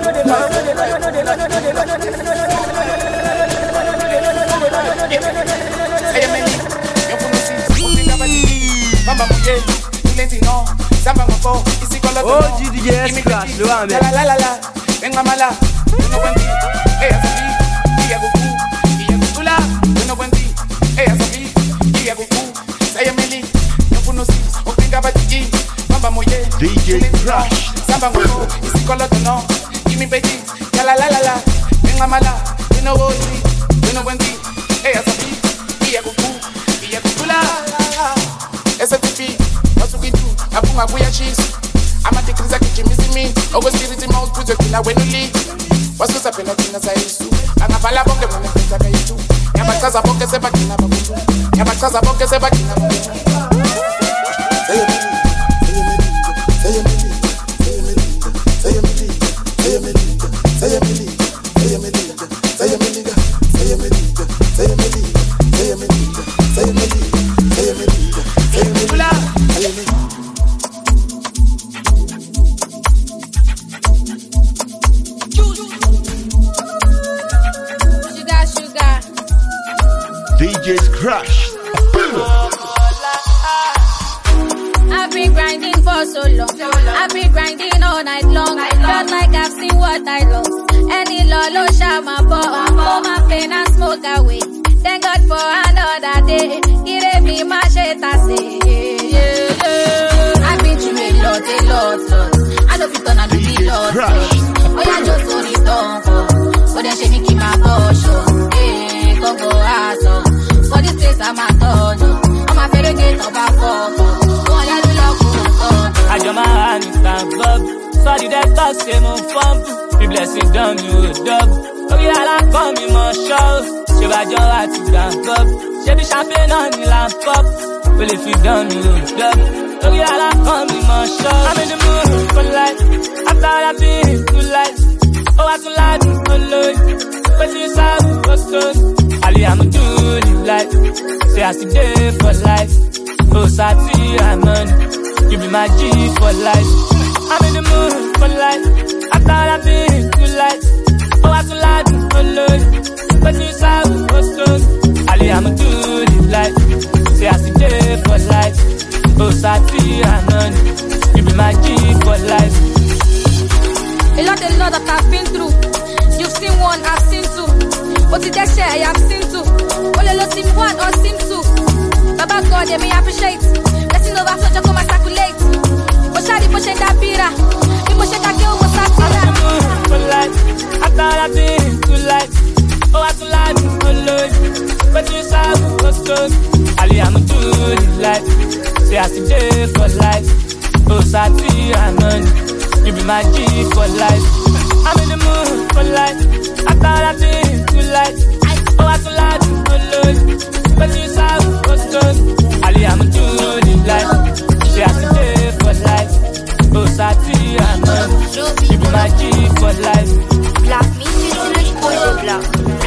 Oh, GDS Crash, lo ame. Venga mala, no buen día. Ella sabí, ella Goku, ella Gutula, no buen día. Ella sabí, ella Goku, saya meli, no conocí, o pinga batiki, mamba moye. DJ Crash, samba Goku, isi coloto no, give me baby, la. Venga mala, no buen día, no buen día. Ella sabí, ella Goku, ella Gutula. Ese pipi, no sukitu, apunga kuya cheese. I'm a take a kitchen, missing me. Over spirit in mouth, project in a when you leave. What's this up in a thing as I used to? I'm a pala book when I think I used to. Yamakaza book is a back in a book. Yamakaza book is a back in a book. DJ's Crash. I've been grinding for so long. I've been grinding all night long. Felt like I've seen what I lost. Any lolo shot my ball. All my pain and smoke away. Thank God for another day. He gave me my shit, I say. I've been through a lot. I don't fit on a big lot. Oh, yeah, just hold it on for. But then she me keep my portion. Hey, go ass. For this place I'm a done. I'm a fair gate of a photo. I jump my hand in stand up. Sorry that talk say mon fumble. Be blessed down you a dub. Oh yeah, I come in my show. She va your heart to stand up. She be champagne on the lamp up. Well if you done you a dub. Oh yeah, I come in my show. I'm in the mood for life. After I've been through life. Oh I too like alone. But you saw what's good. Ali I'm a dude in life. Say I still there for life. Oh Sati I'm on. You be my G for life. I'm in the mood for life. After I've been through life. Oh, I too like alone. But you saw what's good. Ali, I'm a dude in life. Say I still there for life. Oh, Sati, I'm on. You be my G for life. A lot that I've been through. You've seen one, I've seen two. But did that share I have seen two. Only lost in one or seen two. Baba God, they may appreciate. Blessing over so come and circulate. But shady push that bira. You push that girl was satira. For life, I thought I'd been too light. Oh, I too light alone. But you saw what's good. Ali, I'm a dude in life. Say I still there for life. Oh, Sati and money. You be my G for life. I'm in the mood for life. I thought I did too light. Oh, I too light to follow. But you saw what's good. Ali, I'm doing it life. She has to live for life. Oh, Sati and money. You be my G for life. Black me, you don't like for the black.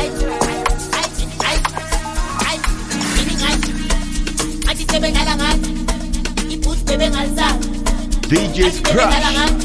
DJ's Crush.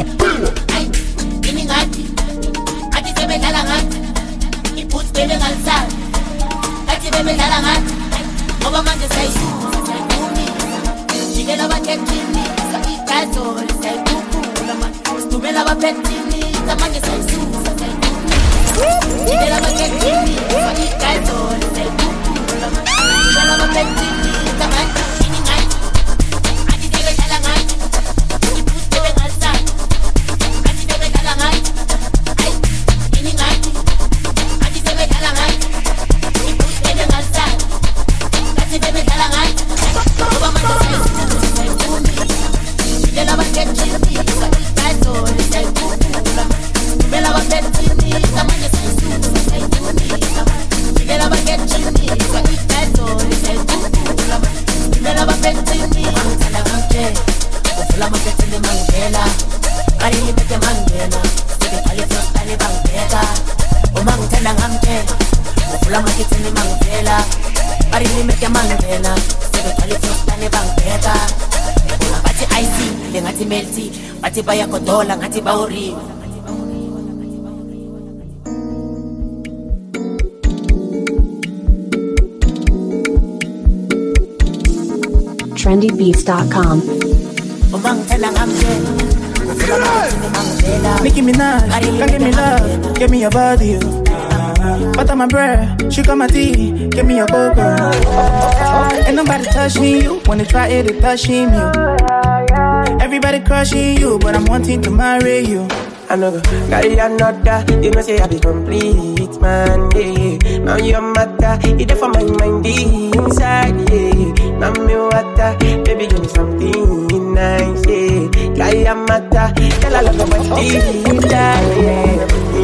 Baya kodola ngati bauri. trendybeats.com. Nicki Minaj, come give me love, give me your body. Butter my bread, sugar my tea, give me your cocoa. Ain't nobody touching you, when they try it, they touching you. Everybody crushing you, but I'm wanting to marry you. I know go carry another, you know say I be complete, man, yeah. Now your matter, it for my mind inside, yeah. Now me water, baby give me something nice, yeah. Carry a matter, tell I love my deep, yeah.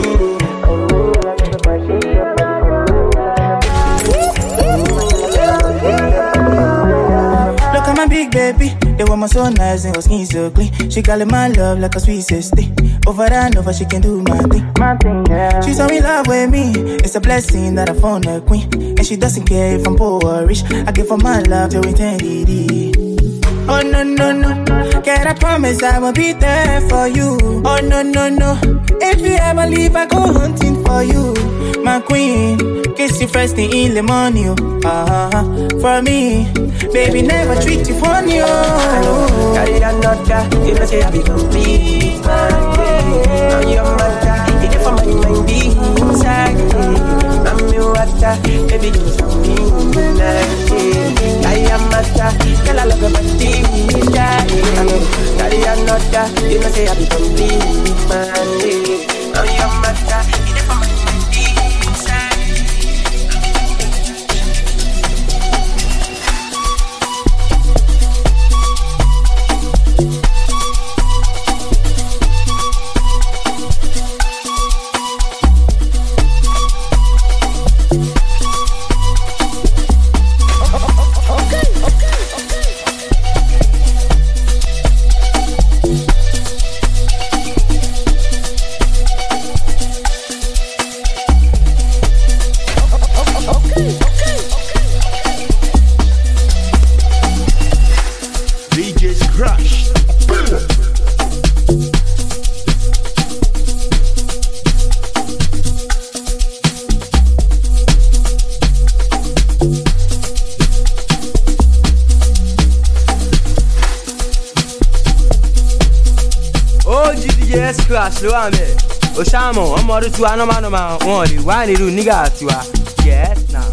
Look at my big baby, the woman so nice and her skin so clean. She calling my love like a sweet sister. Over and over, she can do my thing. Yeah. She's so in love with me. It's a blessing that I found a queen. And she doesn't care if I'm poor or rich. I give her my love to eternity. Oh no, no, no. Can I promise I will be there for you? Oh no, no, no. If you ever leave, I go hunting for you. My queen, kiss you first thing in the morning. For me, baby, never treat you funny. Carry another, you know say I be complete, man. Now your matter, it for my mind inside. I'm your water, baby, you something nice. I am matter, tell I love my team, yeah. Carry another, you know say I be complete, man. Now your matter, it for my mind inside. DJ's Crush. Oh, DJ's Crush, lo ame. Oshamo, ọmọ ọdún tiwa nọ́mà wọn lè wá nílùú nígà tiwa. Yes, now.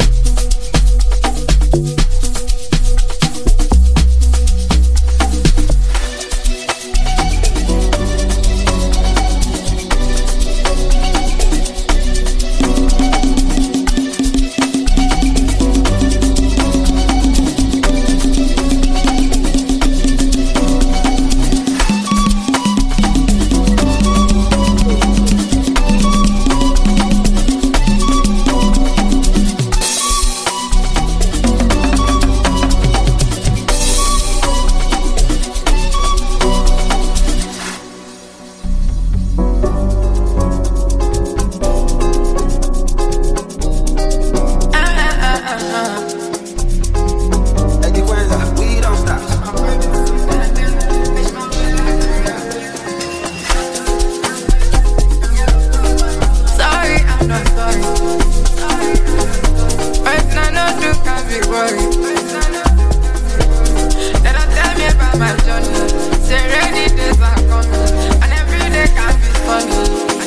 my journey. Say rainy days are coming, and every day can be funny.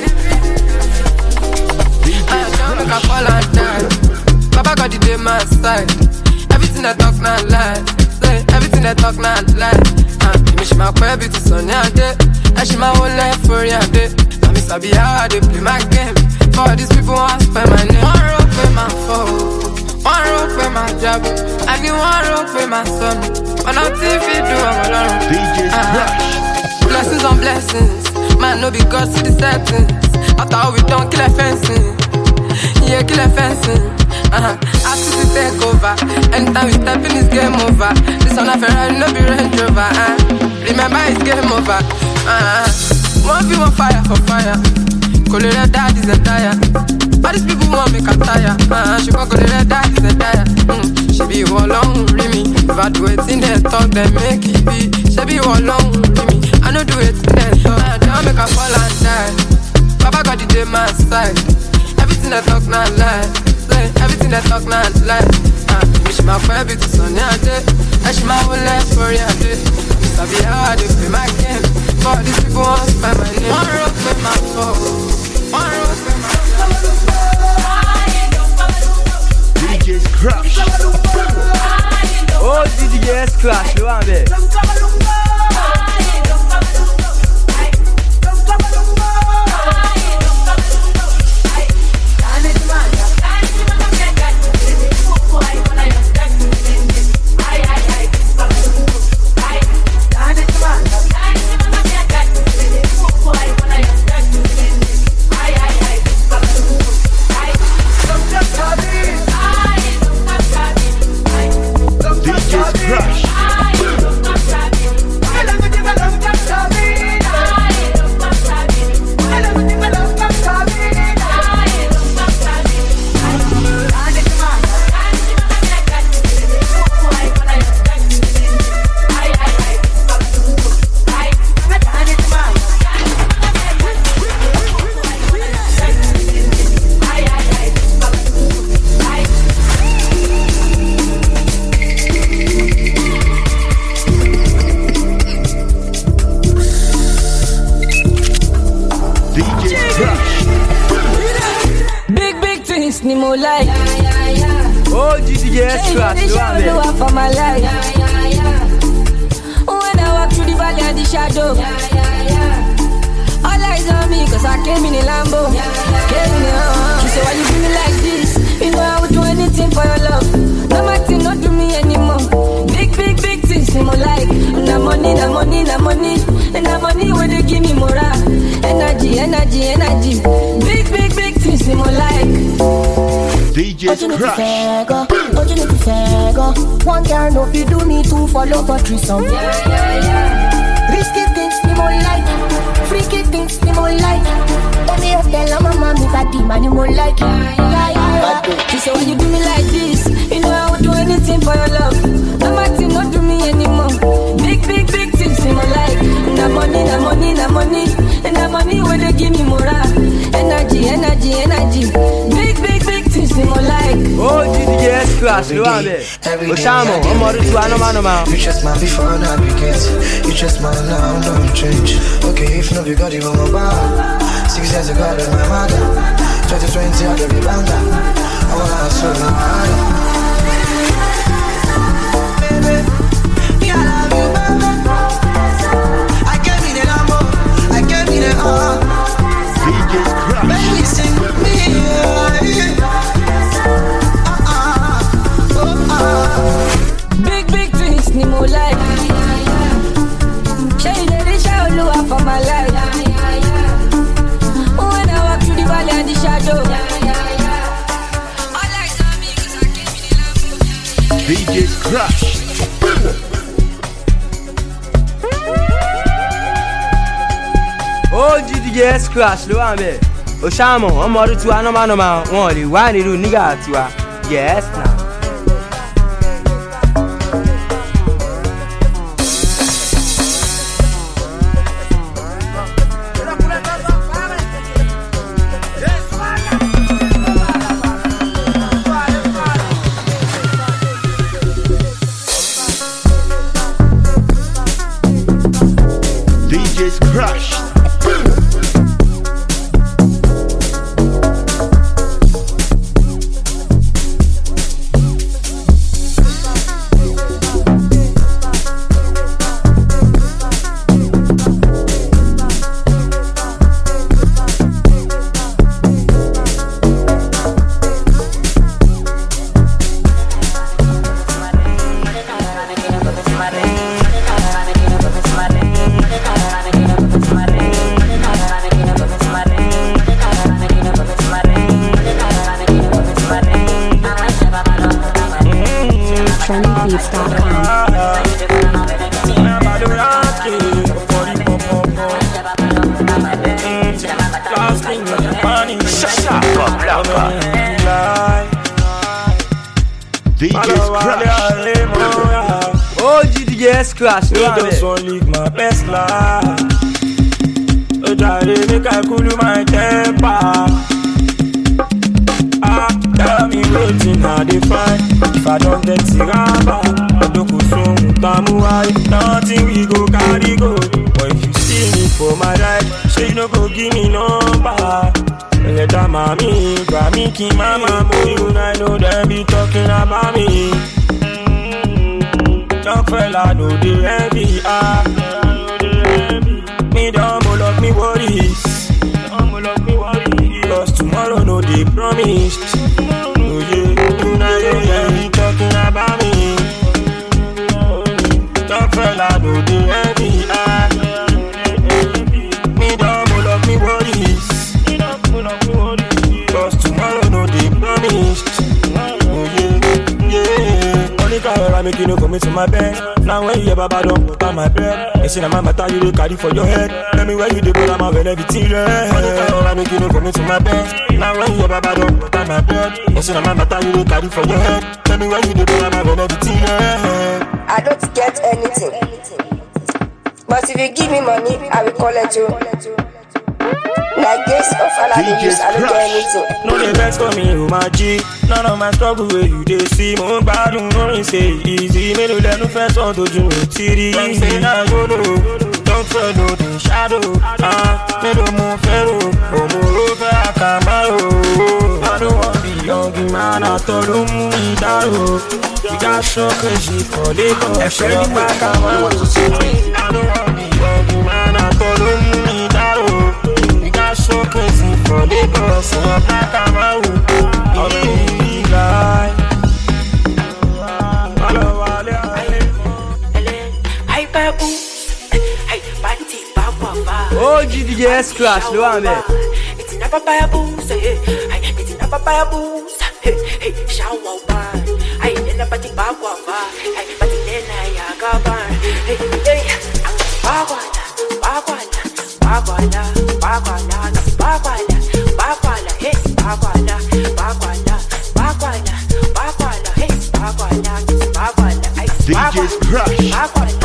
I don't make a fall and die. Baba got the day my side. Everything I talk not lie. Say everything I talk not lie. Me she my baby to Sunny day. And she my whole life for ya day. I miss I be how I dey play my game. For these people want spend my name. One rope with my phone, one rope with my job, I need one rope with my son. But not if you do, I'm alone. Blessings on blessings, man no be God see the settings. After all we done, kill a fencing. Yeah, kill a fencing. Ask you to take over. Anytime we step in, it's game over. This one a Ferrari, no be Range Rover. Remember, it's game over. One be one fire for fire. Colorado dad is a tire. All these people want make a tire. She gon' colorado dad is a tire. She be all long with me. If I do it in their talk, then make it be. She be all long with me. I know do it in their talk. Don't make her fall and die. Baba got the day my side. Everything I talk not lie. Say everything I talk not lie. Me she my baby to Sunny day. And she my whole life for ya day. I be how I dey play my game. For these people want spend my name. One rope with my phone, one rope with my DJ's Crush. Oh, DJ's Crush, you want me? Oh, DJ's Crush, you want me? For my life. When I walk through the valley and the shadow, all eyes on me, cause I came in a Lambo. She said, why you do me like this? You know I would do anything for your love. No matter, not do me anymore. Big things in my life. Na money. And the money when they give me more energy. Big things in my life. DJ's Crush. One girl no fi do me two follow for threesome. Risky things me more like, freaky things me more like. Only you tell her mama me body man you more like. She said why you do me like this? You know I would do anything for your love. No matter not do me anymore. Big things in my life. Na money. And the money when they give me more energy. Big things in my life. Oh, DJ's Crush, you want me? Oshamo, I'm more to man. You just my before now begins. You just my now, don't change. Okay, if not, you got it on my bar. 6 years ago, I my mother. 2020, I got the banga. I wanna hustle my harder. Baby, I love you, baby. I gave me the Lambo, I gave me the DJ's Crush. Baby, sing with me, Big things in my life. Shady lady, shout low for my life. When I walk through the valley and the shadow, all eyes on me 'cause I came in the Lambo. DJ's Crush. Oh, DJ's Crush, you want me? Oshamo, I'm more to man. Only one little nigga to her. Yes, now. DJ's Crush. Crash, you just want live my best life. Oh, daddy, make I cool my temper. Tell me waiting how they find. If I don't get Tiraba, I don't go soon. Tamuai, nothing we go carry go. But if you see me for my life, say you no go give me number. Let that mommy, grab me, keep my mama. I know them be talking about me. Young fella know the envy, me don't block me worries. Cause tomorrow no they promised. Oh yeah, tonight they talking about me. Young fella know the envy, me don't block me worries. Cause tomorrow no they promised. Oh yeah, yeah. I make you no come into my bed. Now when you hear Baba don't put on my bed. And say na my matter you dey carry for your head. Tell me where you dey put on my when everything red. I make you no come into my bed. Now when you hear Baba don't put on my bed. And say na my matter you dey carry for your head. Tell me where you dey put on my when everything red. I don't get anything, but if you give me money, I will collect you. Like this of Allah use, I don't get anything. No the best for me, oh my G. None of my struggle where you they see. Mo bad, no say easy. Me no let no first on to do tiri. Don't say na go no, don't follow the shadow. Me no more fellow, oh more over Camaro. I don't want be young man, I told me that you got so crazy for the boss. I don't want be young man, I told me that so crazy for the boss, so I'm not around. Oh, DJ's Crash, lo ame. It's not papaya boost, it's not papaya boost. Hey, shower one. I didn't pati bagua, I pati nena yagaban. Hey, I'm bagwala, hey, bagwala, hey, bagwala, DJ's Crush.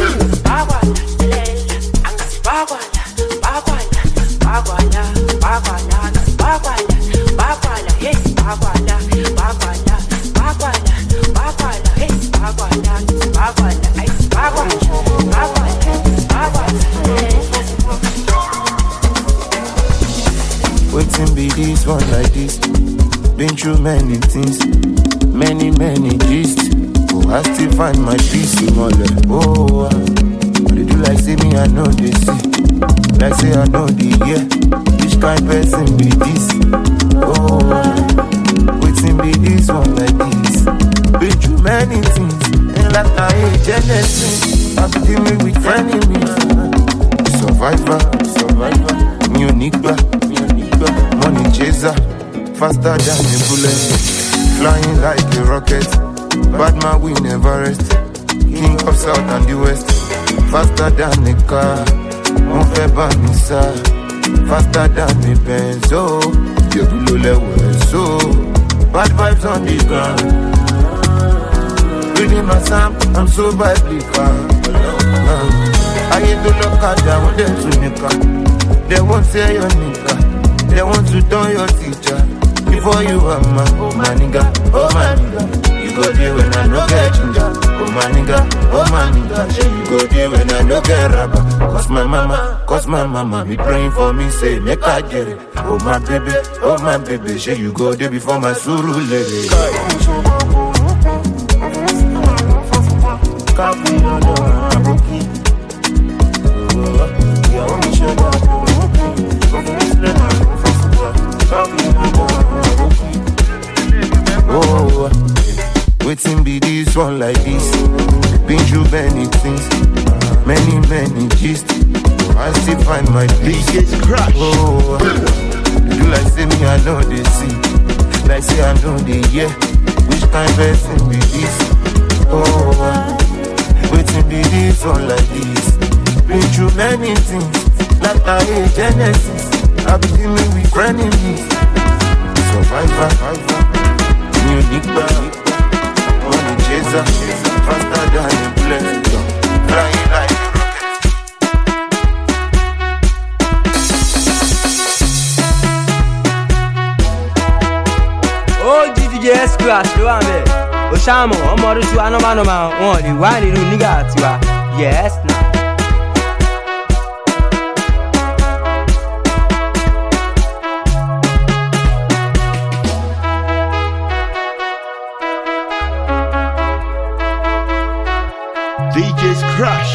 Waiting be this one like this. Been through many things, many gist. Oh, I still find my peace in all that. Oh, they do like say me, I know they see. Like say I know the year. Which kind person be this? Oh, waiting be this one like this. Been through many things, and like I hate Genesis. I've been dealing with enemies. Survivor, unique back. Money chaser, faster than a bullet, flying like a rocket. Bad man we never rest. King of South and the West, faster than a car. Monfe Banisa, faster than a Benz. Oh, you below level. So bad vibes on the ground. Reading my Sam, I'm so biblical. I hate to look at them when they to nigga. They won't say your nigga. They want to turn your teacher before you are my nigga, oh my nigga. You go there when I no get ginger. Oh my nigga, say you go there when I no get rubber. Cause my mama, me praying for me, say make I get it. Oh my baby, say you go there before my suru lady. Oh, waiting be this one like this. Been through many things, many gist. I still find my peace. Oh, do like say me I know they see, like say I know they hear. Which kind of person be this? Oh, waiting be this one like this. Been through many things, like I hate Genesis. I've been dealing with frenemies. Survivor, unique bag, money chaser, faster than a plane, flying like a rocket. Oh, DJ S-Class, ló wà ńbẹ̀. Ó ṣàmọ̀ ọmọ ọdún tiwa nọ́mà wọn lè wá nínú nígà tiwa. Yes, na. DJ's Crush.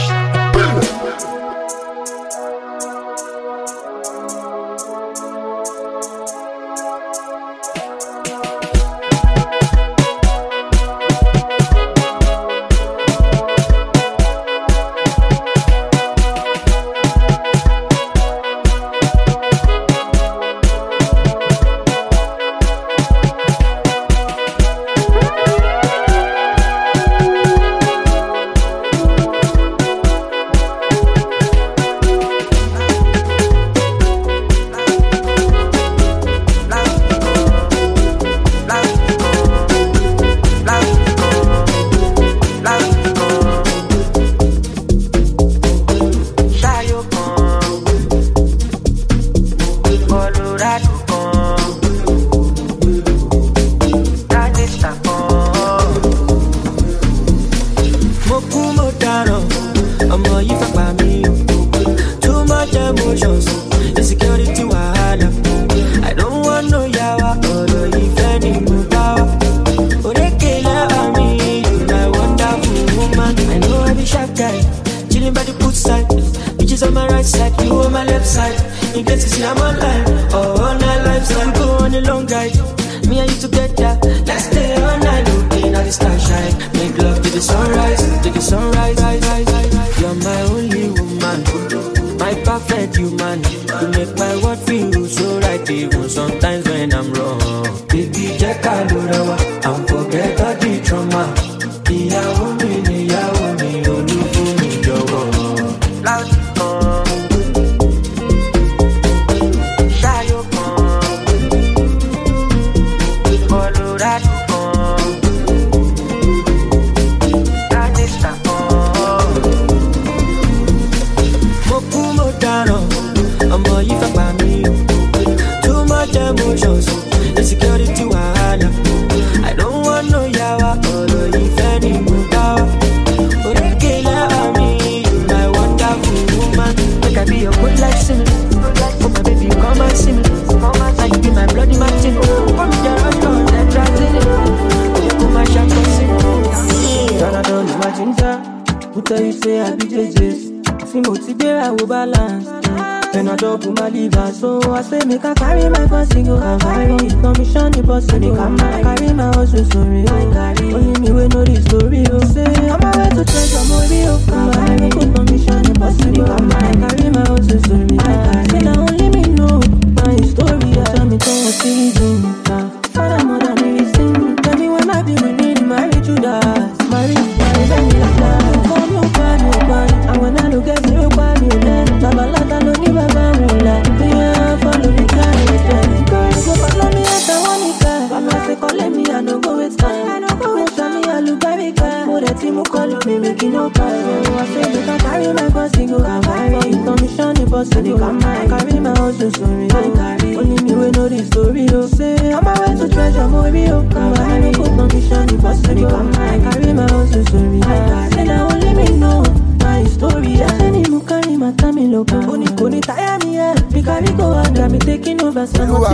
Only me we know the story, oh. Say, I'm a way to treasure more, oh. Come on, I put on the shawty boss baby come my carry my own so sorry. Say now only me know my story. I say ni mukari matami loba. Oni koni tire me yeah. Me carry go under me taking over some of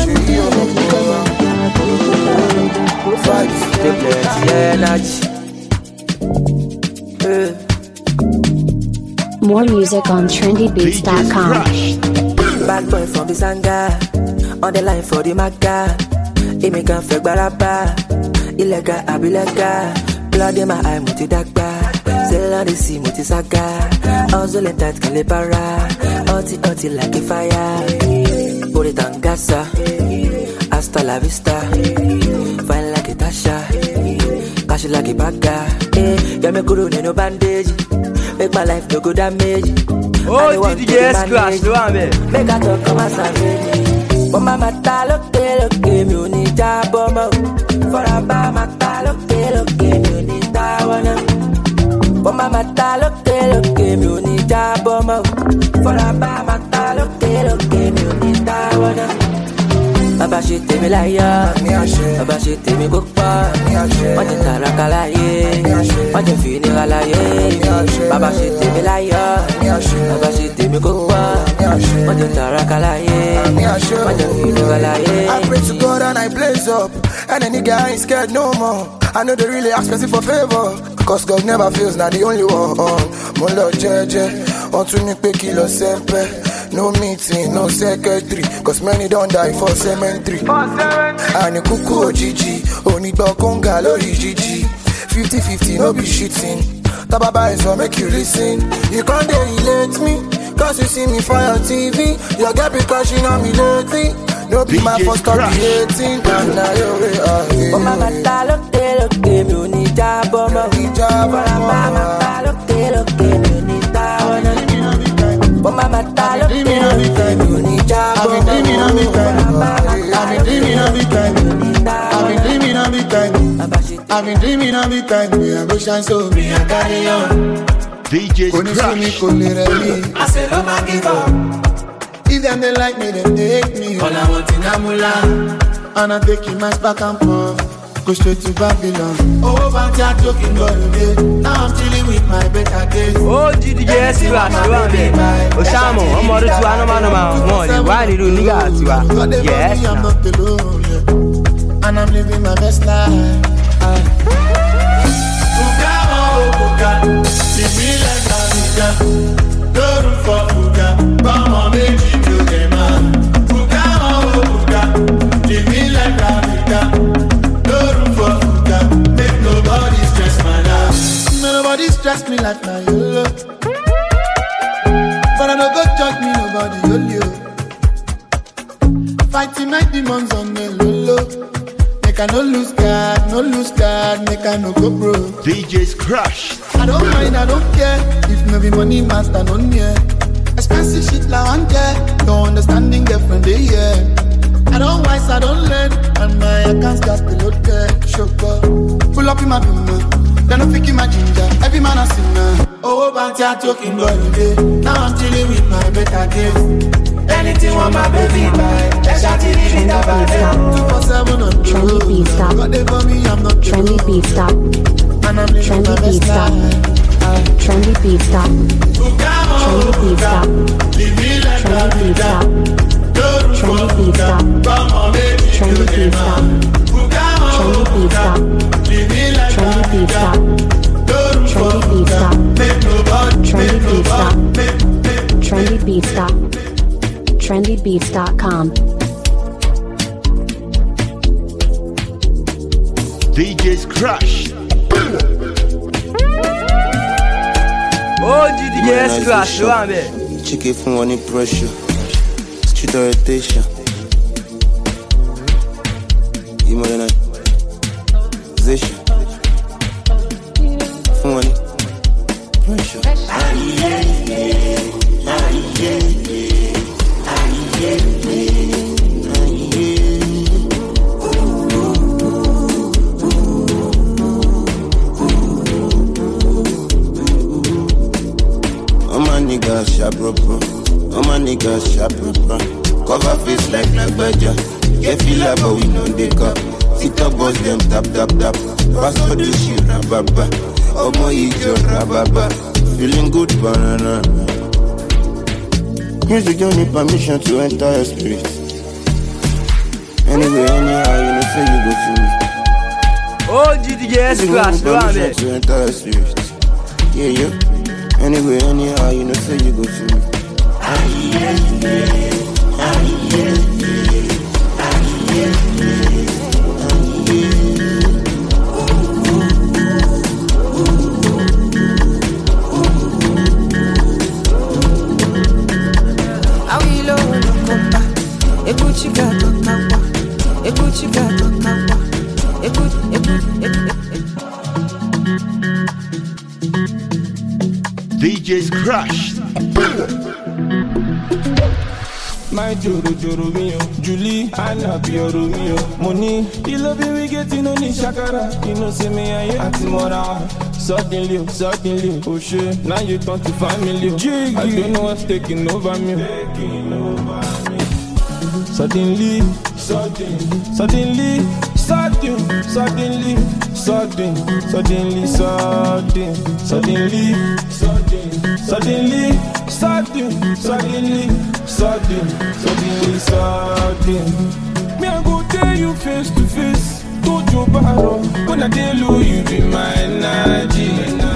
More music on trendybeats.com. Bad boy from Bisanga, on the line for the Maga. Immigrant fake baraba, illegal abilaga. Blood in my eye, muti dagba. Sell on the sea, muti saga. Also let that calibara. Oti like a fire. Put it on gasa. Hasta la vista. Fine like a Tasha. Cash like a bagga. Yeah, me guru no bandage. Make my life no go damage. Oh, DJ Scratch, do I mean? Make a talk come as a baby. For my mata look, me uni jabo mo. For a ba mata look, me uni tawana. For my mata look, me uni jabo mo. For a ba mata look, me uni tawana. Baba shit me liar, Baba shit me cookpa. What you tarakala ye, what you feel la ye. Baba shit me liar, Baba shit me cookpa. What you tarakala ye, what you feel la ye. I pray to God and I blaze up, and any guy ain't scared no more. I know they really ask me for favor, cause God never fails, not the only one. Mon Lord Jeje, on to me pe kilo sempe. No meeting, no secretary, cause many don't die for cemetery. And kuku Gigi, only Bokonga lori Gigi. 50-50, no be shitting. Tababa is what make you listen. You can't relate me, cause you see me for your TV. You get because you know me lately. No be my first stop hating. Now you're way. Oh mama look, me uni jabo mo. Mama look, me uni tawana. Oh mama look, me uni jabo mo. I've been dreaming of the time we have a chance to be a carry on. DJ Scratch. I said, oh my give up. If them they like me, then they hate me. All I want in Amula. And I'm taking my back and forth. Go straight to Babylon. Oh, but you're talking about it. Now I'm chilling with my better days. Oh, DJ Scratch, do I mean? Osamo, I'm more to Anoma. Why did you nigga? Yes. I'm not alone. And I'm living my best life. Fuga, see me like a nigga. No room for Fuga, come on, baby, you get man. Fuga, see me like a nigga. No room for Fuga, make nobody stress my life. Nobody stress me like my YOLO. But I don't go judge me, nobody YOLO. Fighting my demons on the low. Make I no lose God, make I no go broke. DJ's Crush. I don't mind, I don't care. If no be money, master, none yeah. Expensive shit like one care. No understanding different day, yeah. I don't wise, I don't learn. And my accounts got the load there. Sugar. Pull up in my bimmer. Then I'm picking my ginger. Every man a sinner. Oh, but you're talking about it. Now I'm chilling with my better days. Anything on my baby buy. Let's shot it in the bed. 247 on Trendy Beat Stop. Trendy Beat Stop. Trendy Beat Stop. Trendy Beat Stop. Trendy Beat Stop. Trendy Beat Stop. Trendy Beat Stop. Trendy Beat Stop. Trendy Beat Stop. Trendy Beat Stop. Trendy Beat Stop. Trendy Beat Stop. Trendy Beat Stop. TrendyBeats.com. DJ's Crush. Oh, DJ's Crush, do I mean? Check it from any pressure. Street orientation. Immunization. From any pressure. All my niggas sharp, bro. Cover face like Badger. Get feel like but we know they cut. Sit up, boss them tap tap tap. Pastor do shit rababa. Omo eat your rababa. Feeling good banana. Music don't need permission to enter your spirit. Anyway, anyhow, you know say you go feel me. Oh, GDJS class, to enter your spirit. Yeah, yeah. Anyway, anyhow, you know say you go feel me. DJ's crushed. My Joro mio, Julie, Anna Bioro mio, Money, you love it, we get in on the shakara. You know, say me and you at Mora. Suddenly, oh shit, now you turn to family. Jiggy. I don't know what's taking over me. Suddenly, me I go tell you face to face. Don't you borrow when I tell you be my energy.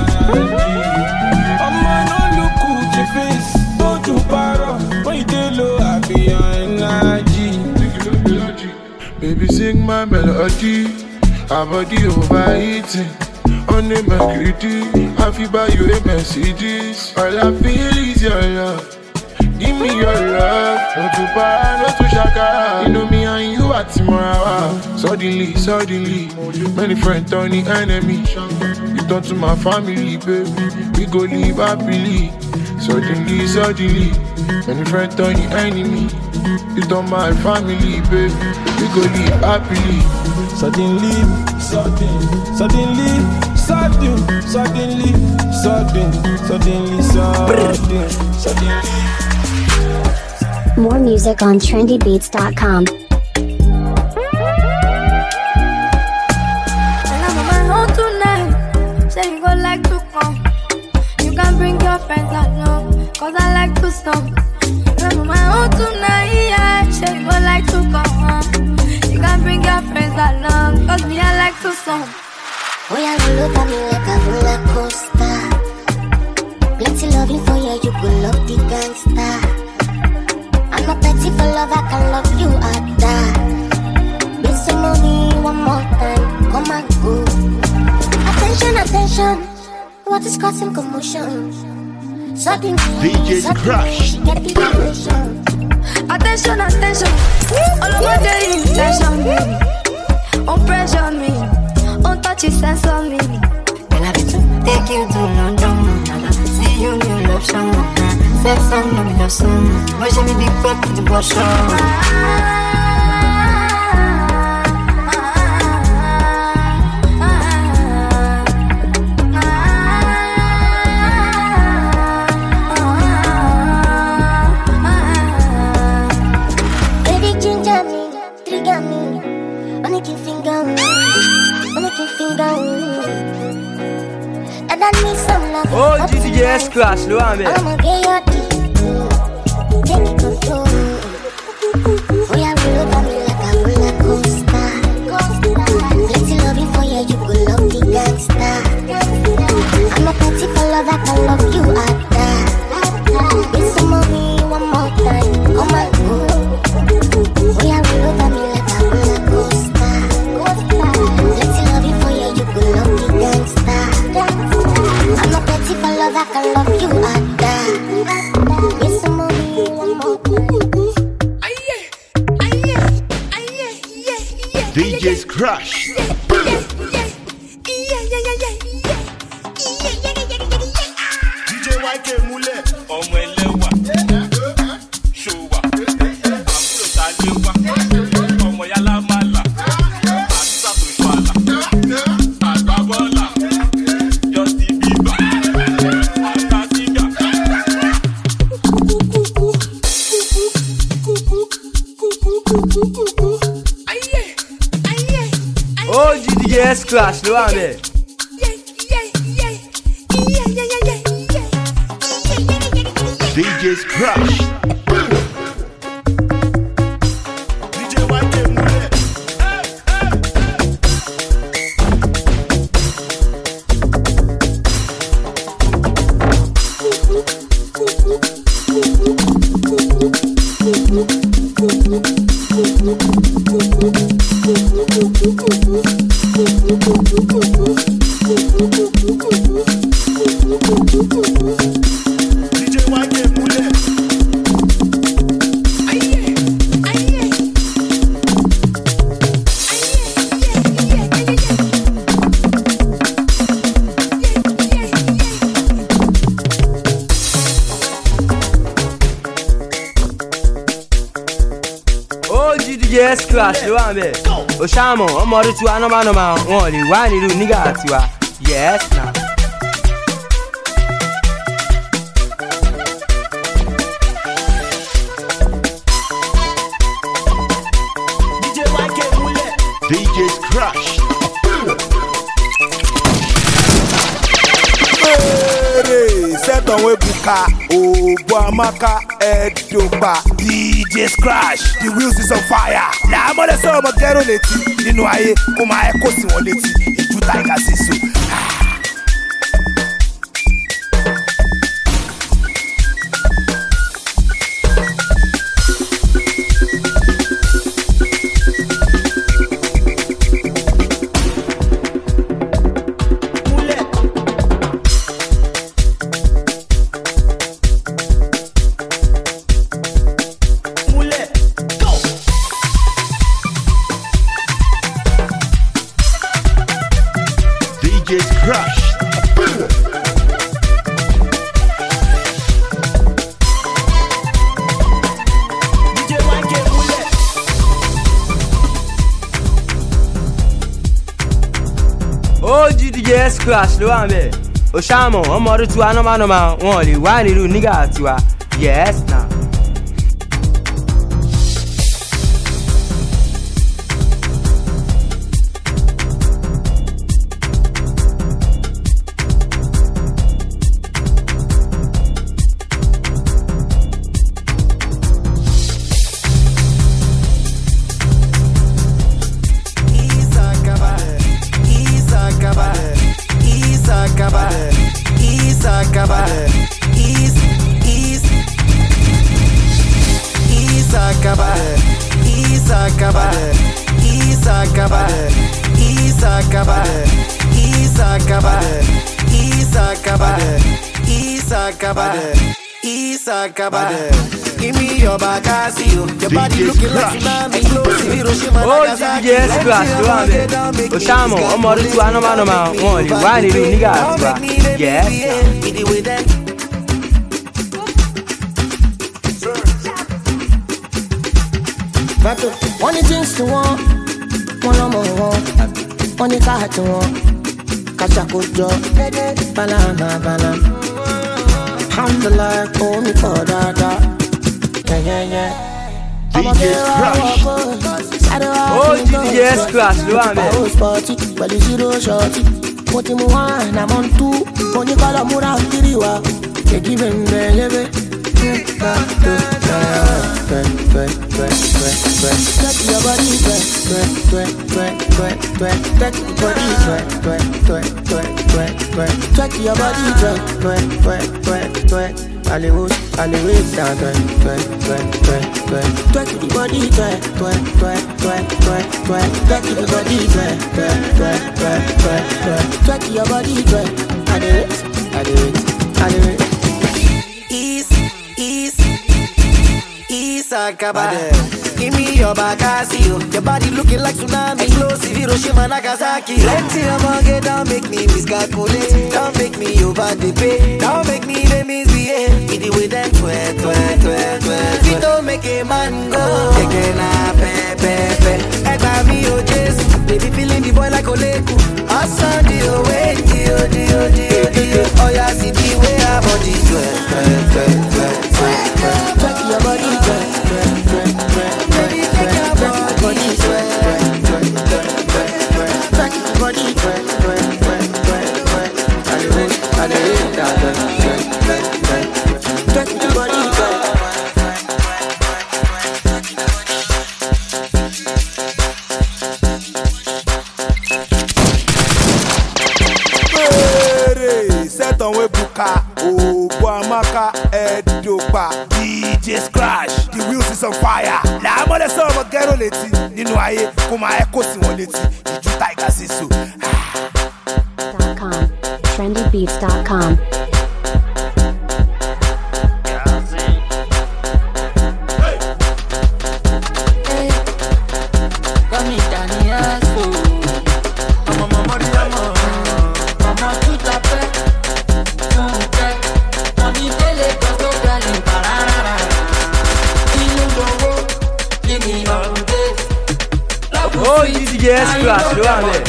I'm not look at your face. Don't you borrow when you tell you I be your energy. Baby, sing my melody. Our body overeating. On the mercury, I feel by you a Mercedes. All I feel is your love. Give me your love. No to bar, no to shaka. You know me and you at tomorrow. Suddenly, many friends turn the enemy. You turn to my family, baby. We go live happily. Suddenly, many friends turn the enemy. You turn my family, baby. We go live happily. Suddenly. More music on trendybeats.com. And I'm on my own tonight. Say you go like to come. You can bring your friends along, cause I like to stomp. And I'm on my own tonight. Yeah. Say you go like to come. You can bring your friends along, cause me I like to stomp. Oh yeah, you look at me like a roller coaster. Plenty loving for you, you could love the gangster. I'm not petty for love, I can love you at that. Bring some money one more time, come and go. Attention, what is causing commotion? Suddenly, DJ's crush. Get the vibration. Attention, all over the intention, baby. Don't pressure me, don't touch it, sense on me. Then I be to take you to London. See you in your love song. Sex on me, love song. Watch me big pop to the wash Baby, ginger me, trigger me. Mannequin finger, and I need some love. Oh, GDJS class, lo ame. I'ma get your deep. Take control. Oh yeah, roll over me like a roller coaster. Plenty loving for you, you could love the gangster. I'm not petty for love, I can love you at that. Get some money one more time, come and go. Oh yeah, roll over me like a roller coaster. Plenty loving for you, you could love the gangster. I'm not petty for love, I can love you at that. Get some money one more time. DJ's crush. DJ YK Mule. Ọmọ ẹlẹ́wà. Ṣòwà. Àbúrò Tàlẹ́wà. Ọmọ yálà máa là. Àtúntà tó ìfàlà. Àgbàbọ́là. Justin Bieber. Àtàtìgà. Crash ló wà ńbẹ̀. DJ's Crash. DJ's Crash ló wà ńbẹ̀. O ṣàmọ̀ ọmọ ọdún tiwa nọ́mánọ́má wọn ò lè wá nílùú nígà tiwa. Yes na. DJ's Crash. Set on Webuka, Obamaka, Edoba, DJ's Crash. The wheels is on fire. Now I'm on the song of Gero Leti. You know I come I echo si won leti. Eju Tiger Sisu. DJ's Crash. DJ's Crash ló wà ńbẹ̀. O ṣàmọ̀ ọmọ ọdún tiwa nọ́mánọ́má wọn ò lè wá nílùú nígà tiwa. Yes na. Give me your Bakasio. Your body looking like tsunami. Hiroshima, Nagasaki. DJ's Crash ló wà ńbẹ̀. O ṣàmọ̀ ọmọ ọdún tiwa nọ́mánọ́má wọn ò lè wá nílùú nígà tiwa. Yes na. Wọ́n ní jeans tí wọ́n lọ́mọ wọn, wọ́n ní káàtì wọn, kàṣàkójọ, bálàmà. Alhamdulillah, kò mí pọ̀ dáadáa. DJ's Crash. DJ's Crash ló wà ńbẹ̀. Pẹ̀lú zero shot, mo ti mú one, I'm on two, mo ní kọ́lọ̀ múra kiri wa, èkì bẹ̀rẹ̀ lébẹ̀. Check your body, check your body, Hollywood down, check the body, check your body, I do it. Give me your Bakasio. Your body looking like tsunami. Explosive Hiroshima, Nagasaki. Plenty of money, don't make me miscalculate. Don't make me over the pay. Don't make me the misbehave. With the way them twerk. We don't make a man go. Taking a pepe. Egg by me, oh Jesus. Baby feeling the boy like Oleku. I saw the way, oh yeah, see the way our body twerk. Check your body, DJ Scratch, the wheels is on fire. Now I'm on the song of Ghetto Leti. Nínú ayé, kó máa echo sí wọn létí. Ìjú Tiger Sisu. trendybeats.com. Oh, DJ Scratch, ló wà ńbẹ̀.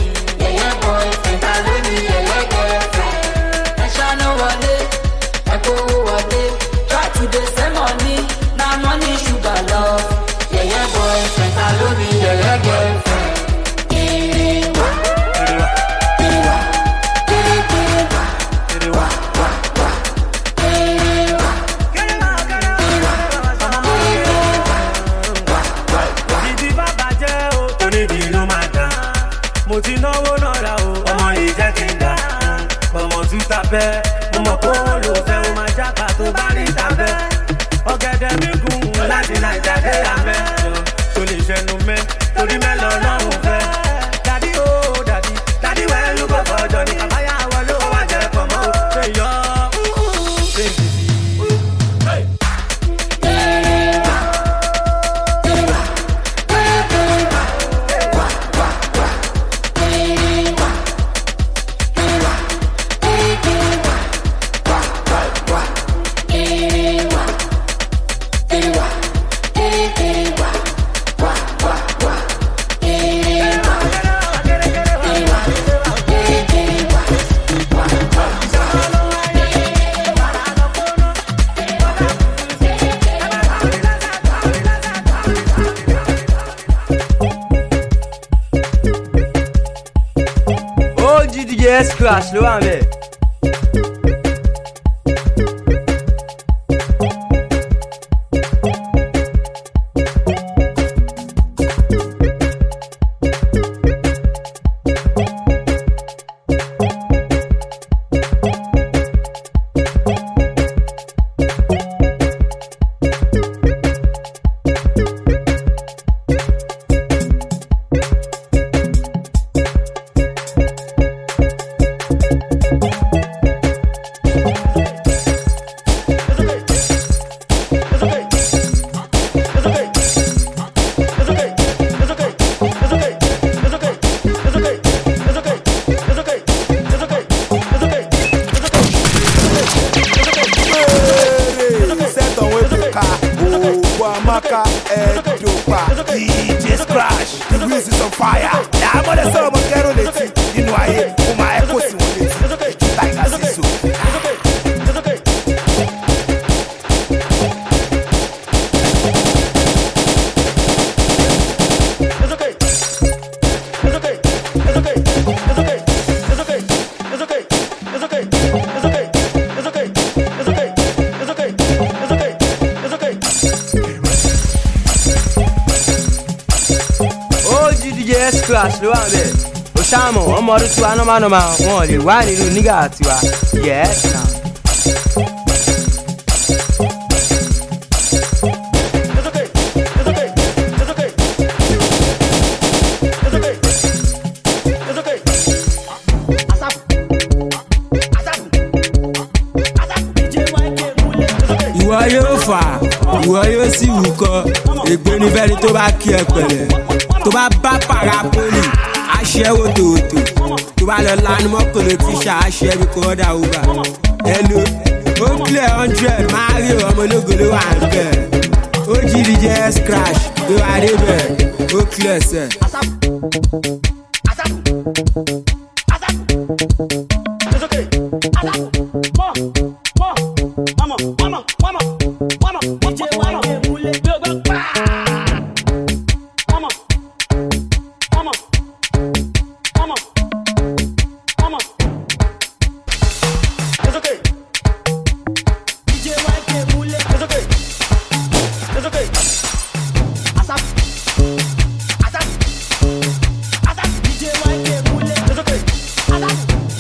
Mo ti náwó náírà o, ọmọ yìí jẹ́ kí n dà. Ọmọ tún tabẹ́, ọmọ kó wọ́n lò fẹ́, o máa jápa tó bá rí tabẹ́. Ọ̀gẹ̀dẹ̀ mi gùn láti Naija dé Amẹ́. Tó lè ṣẹnu mẹ́, torí mẹ́lọ lọ́rùn fẹ́. Dàdí o, dàdí, dàdí wẹ́ẹ́ ló kọ́ fọ́jọ́ ní kàbáyà wọ́n ló wá jẹ́ pọ̀ mọ́ o. Ṣé yọ? Ṣé ìdí? DJ Scratch, ló wà ńbẹ̀. DJ Scratch, the wheels is on fire. Now I'm on the song of Ghetto Leti. Nínú ayé, kó máa echo sí wọn létí. Ìjú Tiger Sisu. Scratch ló wà ńbẹ̀. Ó ṣàmọ̀ ọmọ ọdún tiwa nọ́mánọ́má wọn ò lè wá nínú nígà tiwa. Yes now. Ìwọ yóò fà, ìwọ yóò sì wúkọ́, ègbé ní fẹ́ni tó bá kí ẹ pẹ̀lẹ́. Tó bá bá para poli aṣẹ́wó tòótò tó bá lọ lanu mọ́kànlá tí ṣá aṣẹ́ bí kò ọ́dà wúgbà ẹnu ó clear 100 Mario ọmọ ológo ló wà ń bẹ̀ ó jí DJ Scratch tó wà débẹ̀ ó clear sẹ̀.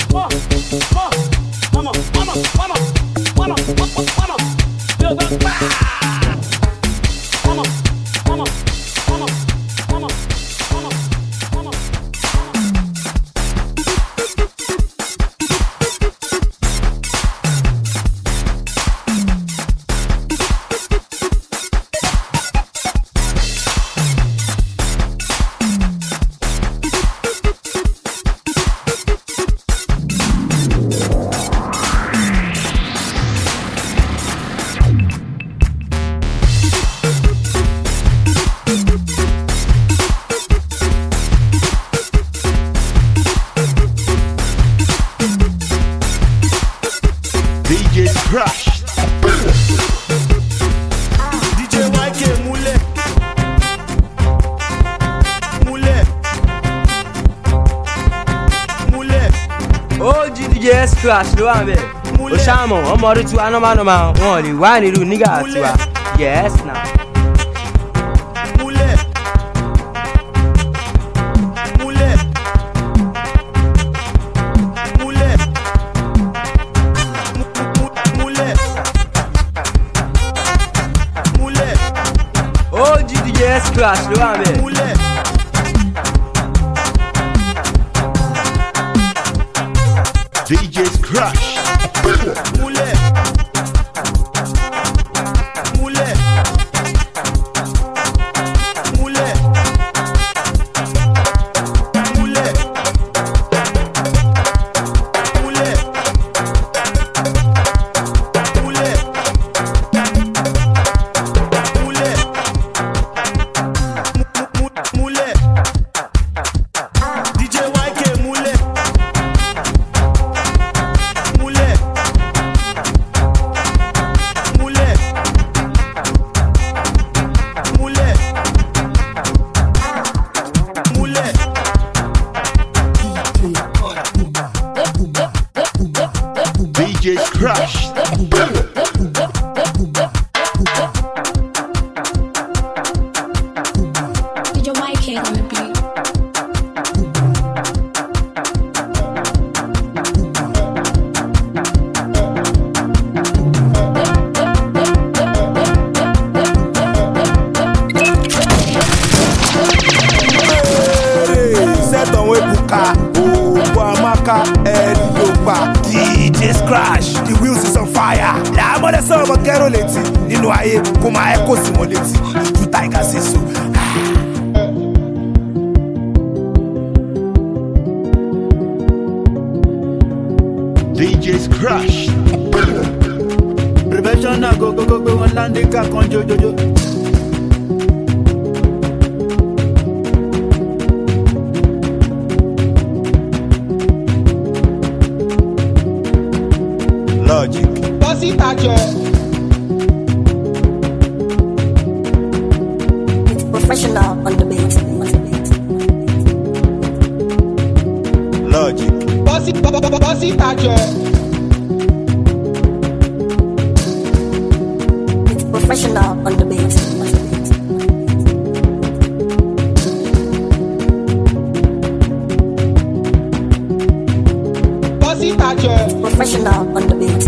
Mama. Crash ló wà ńbẹ̀. Ó ṣàmọ̀ ọmọ ọdún tiwa nọ́mà wọn ò lè wá nílùú nígà tiwa. Yes na. Ó GDS Crash ló wà ńbẹ̀. DJ's Crush. Moulet. Moulet. Moulet. Moulet. Moulet. Moulet. Moulet. DJ YK Moulet. DJ's Crush. DJ YK on the beat. Set on Webuka, Obamaka, Edopa, DJ's Crash, the wheels is on fire. La mother son of a girl leti, nínú ayé, kó máa echo sí wọn létí, ju Tiger sí so. DJ's Crush. Prevention na go one landika con jojojo. Logic. Bossy Thatcher. It's professional on the beat. Logic. Bossy Thatcher. It's professional on the beat. Bossy Thatcher. It's professional on the beat.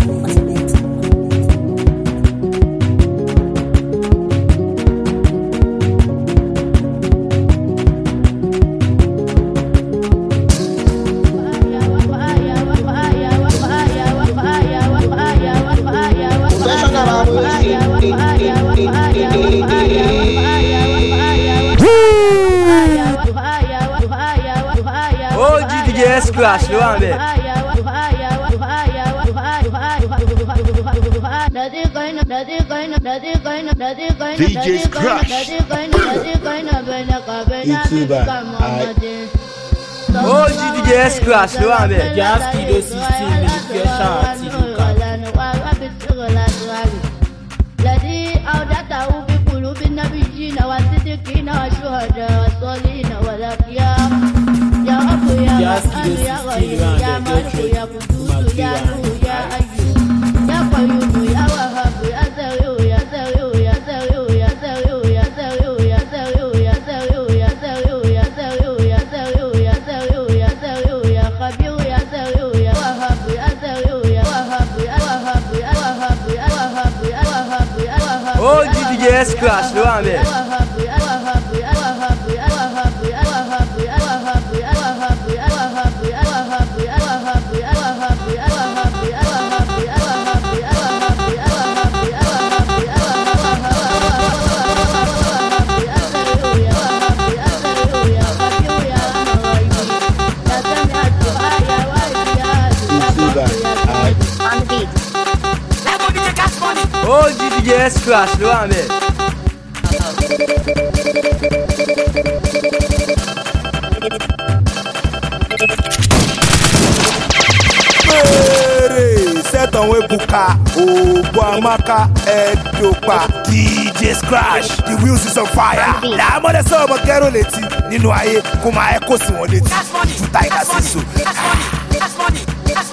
Ó GDS Crash ló wà ńbẹ̀. DJ's Crush. YouTuber. Ó GDS Crash ló wà ńbẹ̀. Just Kido 16 ní ìfẹ́ ṣáà àti Luka. Just Kido 16 round the trade. Ó ó DJ S-Class ló wà bẹ́ẹ̀. ó DJ S-Class ló wà bẹ́ẹ̀. Settle we buka, Amaka, Edopa, DJ Scratch, the wheels is on fire. La mo de so mo kero leti, nínú ayé kó máa echo sí wọn létí. Tu Tiger Sisu. That's money.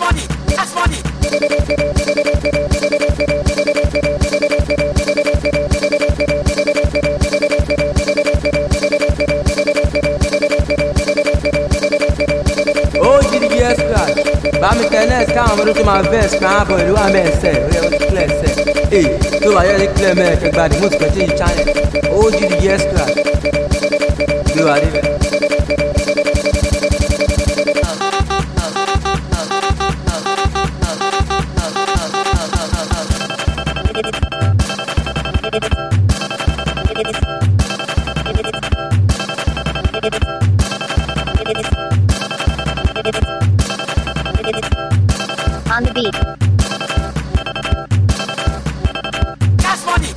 Bami Kenneth káwọn ọmọdé tó máa vex káwọn bọ̀ ìlú àmì ẹ̀sẹ̀ ó yẹ kó ti clear ẹ̀sẹ̀ èyí tó bá yẹ kó clear mẹ́ẹ̀kẹ́ gbàdé mo ti pẹ̀ tí yìí channel ó jí di S-Class gbé wà débẹ̀. On the beat. That's money.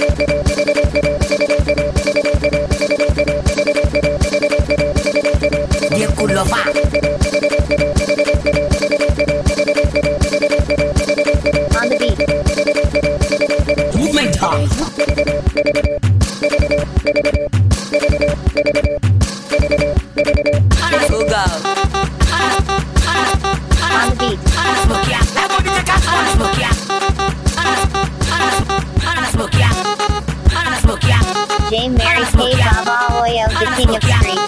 Yekulova. On the beat. Movement hard. J. Mary K. Baba Hoyo, the king of street.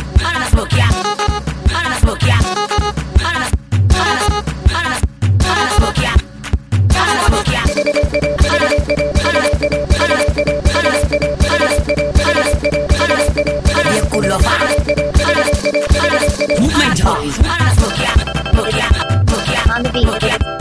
Movement on the beat.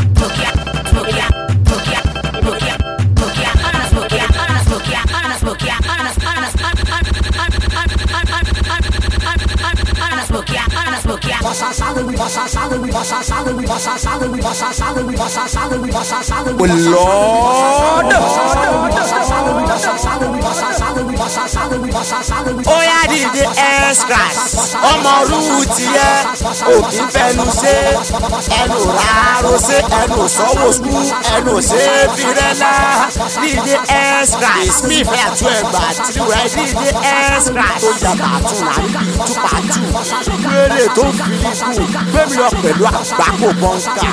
Oya DJ S-Class ọmọ rúùtì ẹ òkì fẹnu ṣe ẹnu rárò ṣe ẹnu sọ́wọ́ sùkú ẹnu ṣe fìrẹ́lá DJ S-Class mi fẹ́ àtú ẹgbà tìrìwẹ̀ DJ S-Class tó yàgbà tún náà níbi ìtúpàtù wéré tó ń fi kú gbẹ̀mí lọ pẹ̀lú àgbákò bọ́ńkà.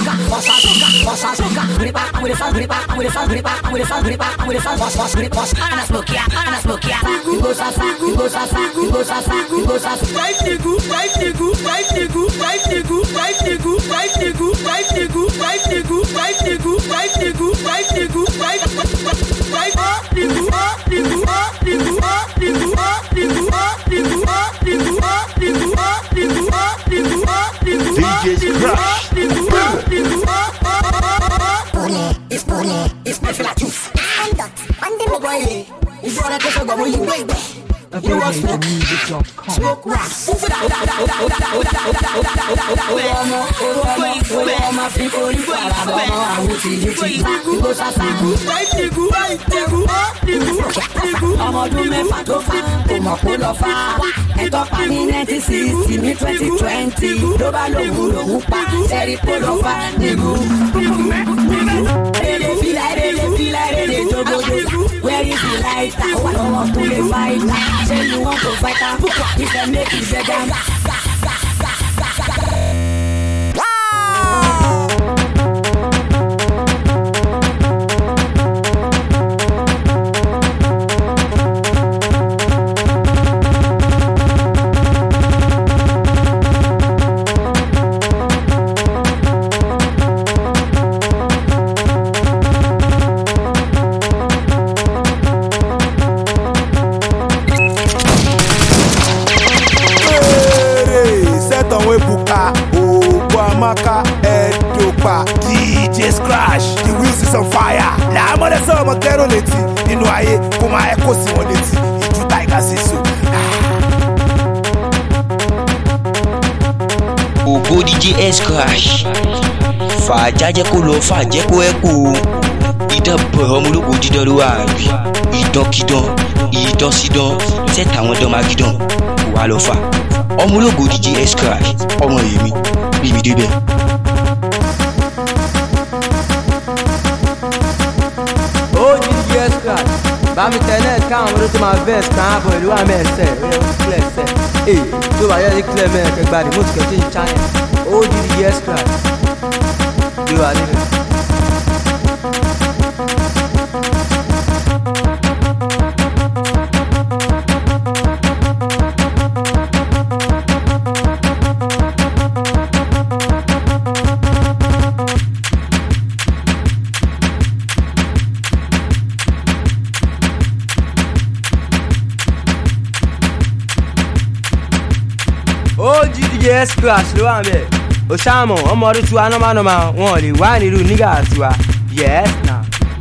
DJ's Crush. It's my flat juice. And the boy, it's what I just got when you wait. You want smoke grass. Ọmọdún mẹ́fà tó fà kò mọ̀ kó lọ fà ẹ̀tọ́ pa ní 1960 ní 2020 ló bá lòun pa ẹ̀rí kó lọ fà nígú. Rere fila rere jogodo where is the lighter wà lọ́wọ́ kúlẹ̀ fáìtà ṣé you want to fight am if dem make you beg am. gẹ́rọ létí nínú ayé kó máa ẹ kó sí wọn létí ìjú Tiger Seso. Ògo DJ S-Crash fàájájẹ́ kó lọ fàájẹ́ kó ẹ́ kó ìdán bọ̀rọ̀ ọmọlógo dídán ló wà rí ìdánkídán ìdánsídán tẹ́tà àwọn dán máa gídán kó wá lọ fà ọmọlógo DJ S-Crash ọmọ èmi bí mi débẹ̀. Ó DJ S-Crash bá mi tẹ̀lé káwọn ọmọdé tó máa vex káwọn àbọ̀ ìlú àmì ẹ̀sẹ̀ ó yẹ kó kílẹ̀ ẹ̀sẹ̀ èyí tó bá yẹ ní kílẹ̀ mẹ́rin kẹgbà ní mo ti kẹ́ change channel ó DJ S-Crash bí wàá níbẹ̀. DJ S-Crash ló wà mẹ́ o ṣàmọ̀ ọmọ ọdún tiwa nọ́mánọ́má wọn ò lè wá nílùú nígà tiwa yes na.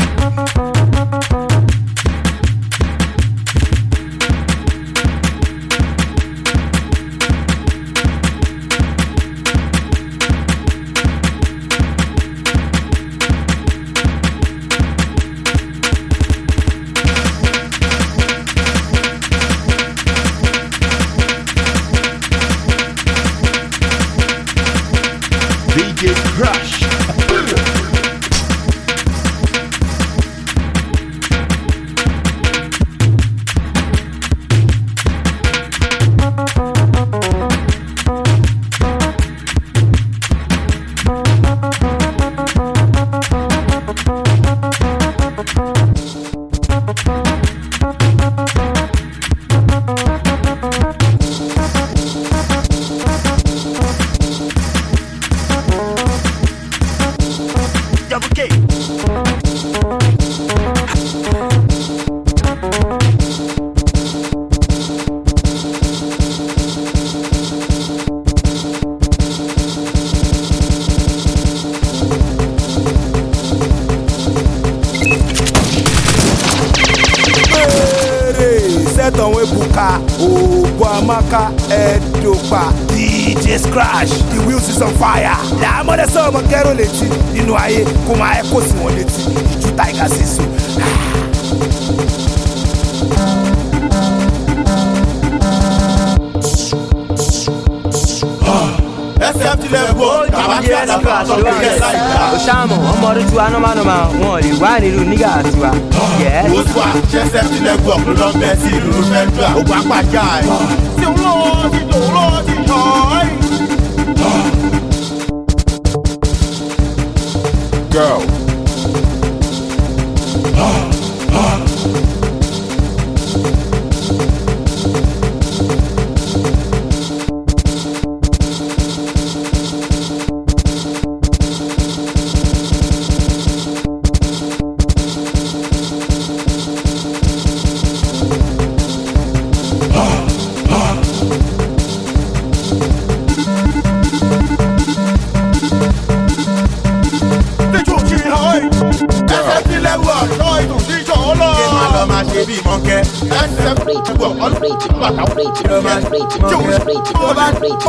DJ Crash. Setonwe Buka, Obuamaka, Edopa, DJ S-Crash, the wheels is on fire. La mother sọ ọmọ gẹ́rọ létí nínú ayé kó máa ẹ kó sí wọn létí ìjú Tiger Seso. ẹsẹ̀ ti lẹ̀ bọ̀ kàwá sí S-Crash ló wà mẹ́ o ṣàmọ̀ ọmọ ọdún tiwa nọ́mánọ́má wọn ò lè wá nílùú nígà tiwa yes. ó sọ àṣẹṣẹ ti lẹ̀ bọ̀ ló lọ bẹ́ẹ̀ sí ìlú fẹ́ẹ́ ó wá pàjá ẹ̀. tí ó lọ́ọ́ ti tò lọ́ọ́ ti tọ̀ ẹ́. Girl. Bí mọ̀kẹ́ ẹsẹ̀ púpọ̀ ọlọ́run bàtà wọ́ọ̀tì ló máa ń jó tó bá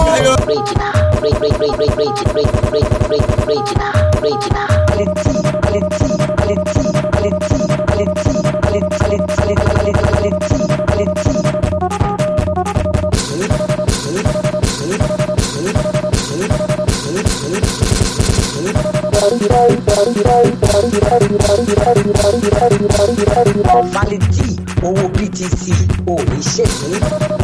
Validi owó BTC ò ní ṣe sí.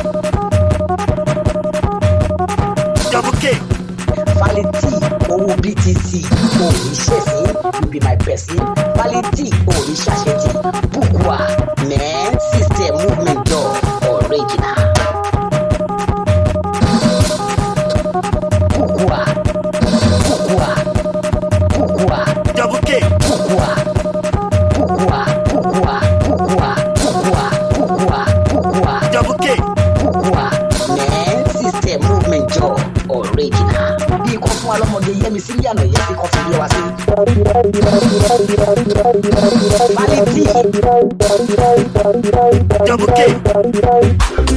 Validi owó BTC ò ní ṣe sí. You be my person. Validi ò ní ṣàṣetì. Bukwa man system movement door original. Bukwa. Double K. Bukwa. Double K. Man system movement door original. Bí ikọ̀ fún alọ́mọdé yẹ́mi sí yànnà yẹ́ sí kan fi yé wa sí. Validi Double K.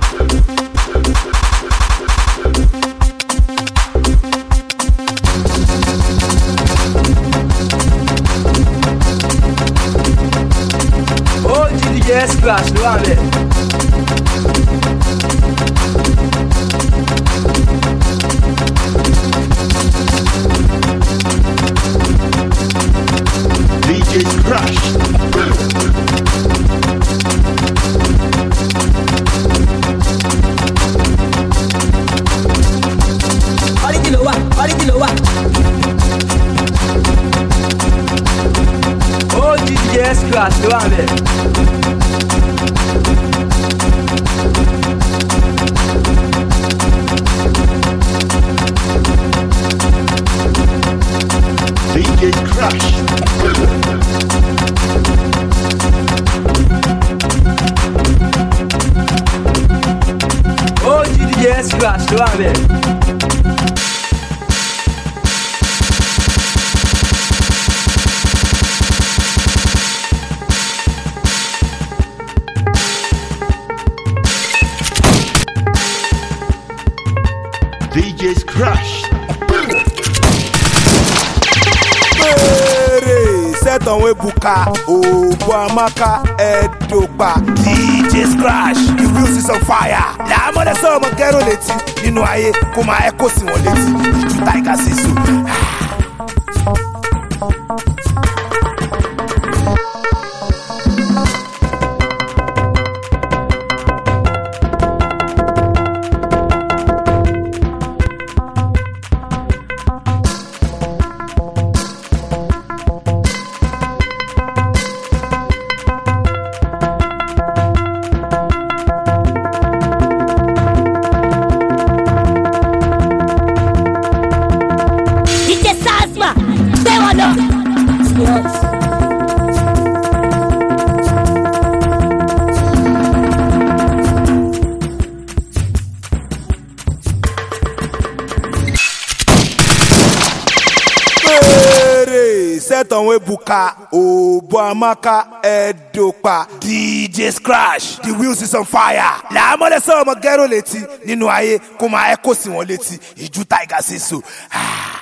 Yes, class, ló wà bẹ́ẹ̀. DJ Crash. Quality ló wà. Ó yes, class, ló wà bẹ́ẹ̀. DJ Crash. Oh, GDS Crash, ló wà bẹ́ẹ̀. DJ's Crash. Set on Webuka, Obo Amaka, Edopa, DJ's Crash, the wheels is on fire. La mo de so mo gero leti, nínú ayé kó máa echo sí wọn létí. Ìjú Tiger Sisu. Set on Webuka, Obo Amaka, Edopa, DJ's Crash, the wheels is on fire. La mo de so mo gero leti, nínú ayé kó máa echo sí wọn létí. Ìjú Tiger Sisu.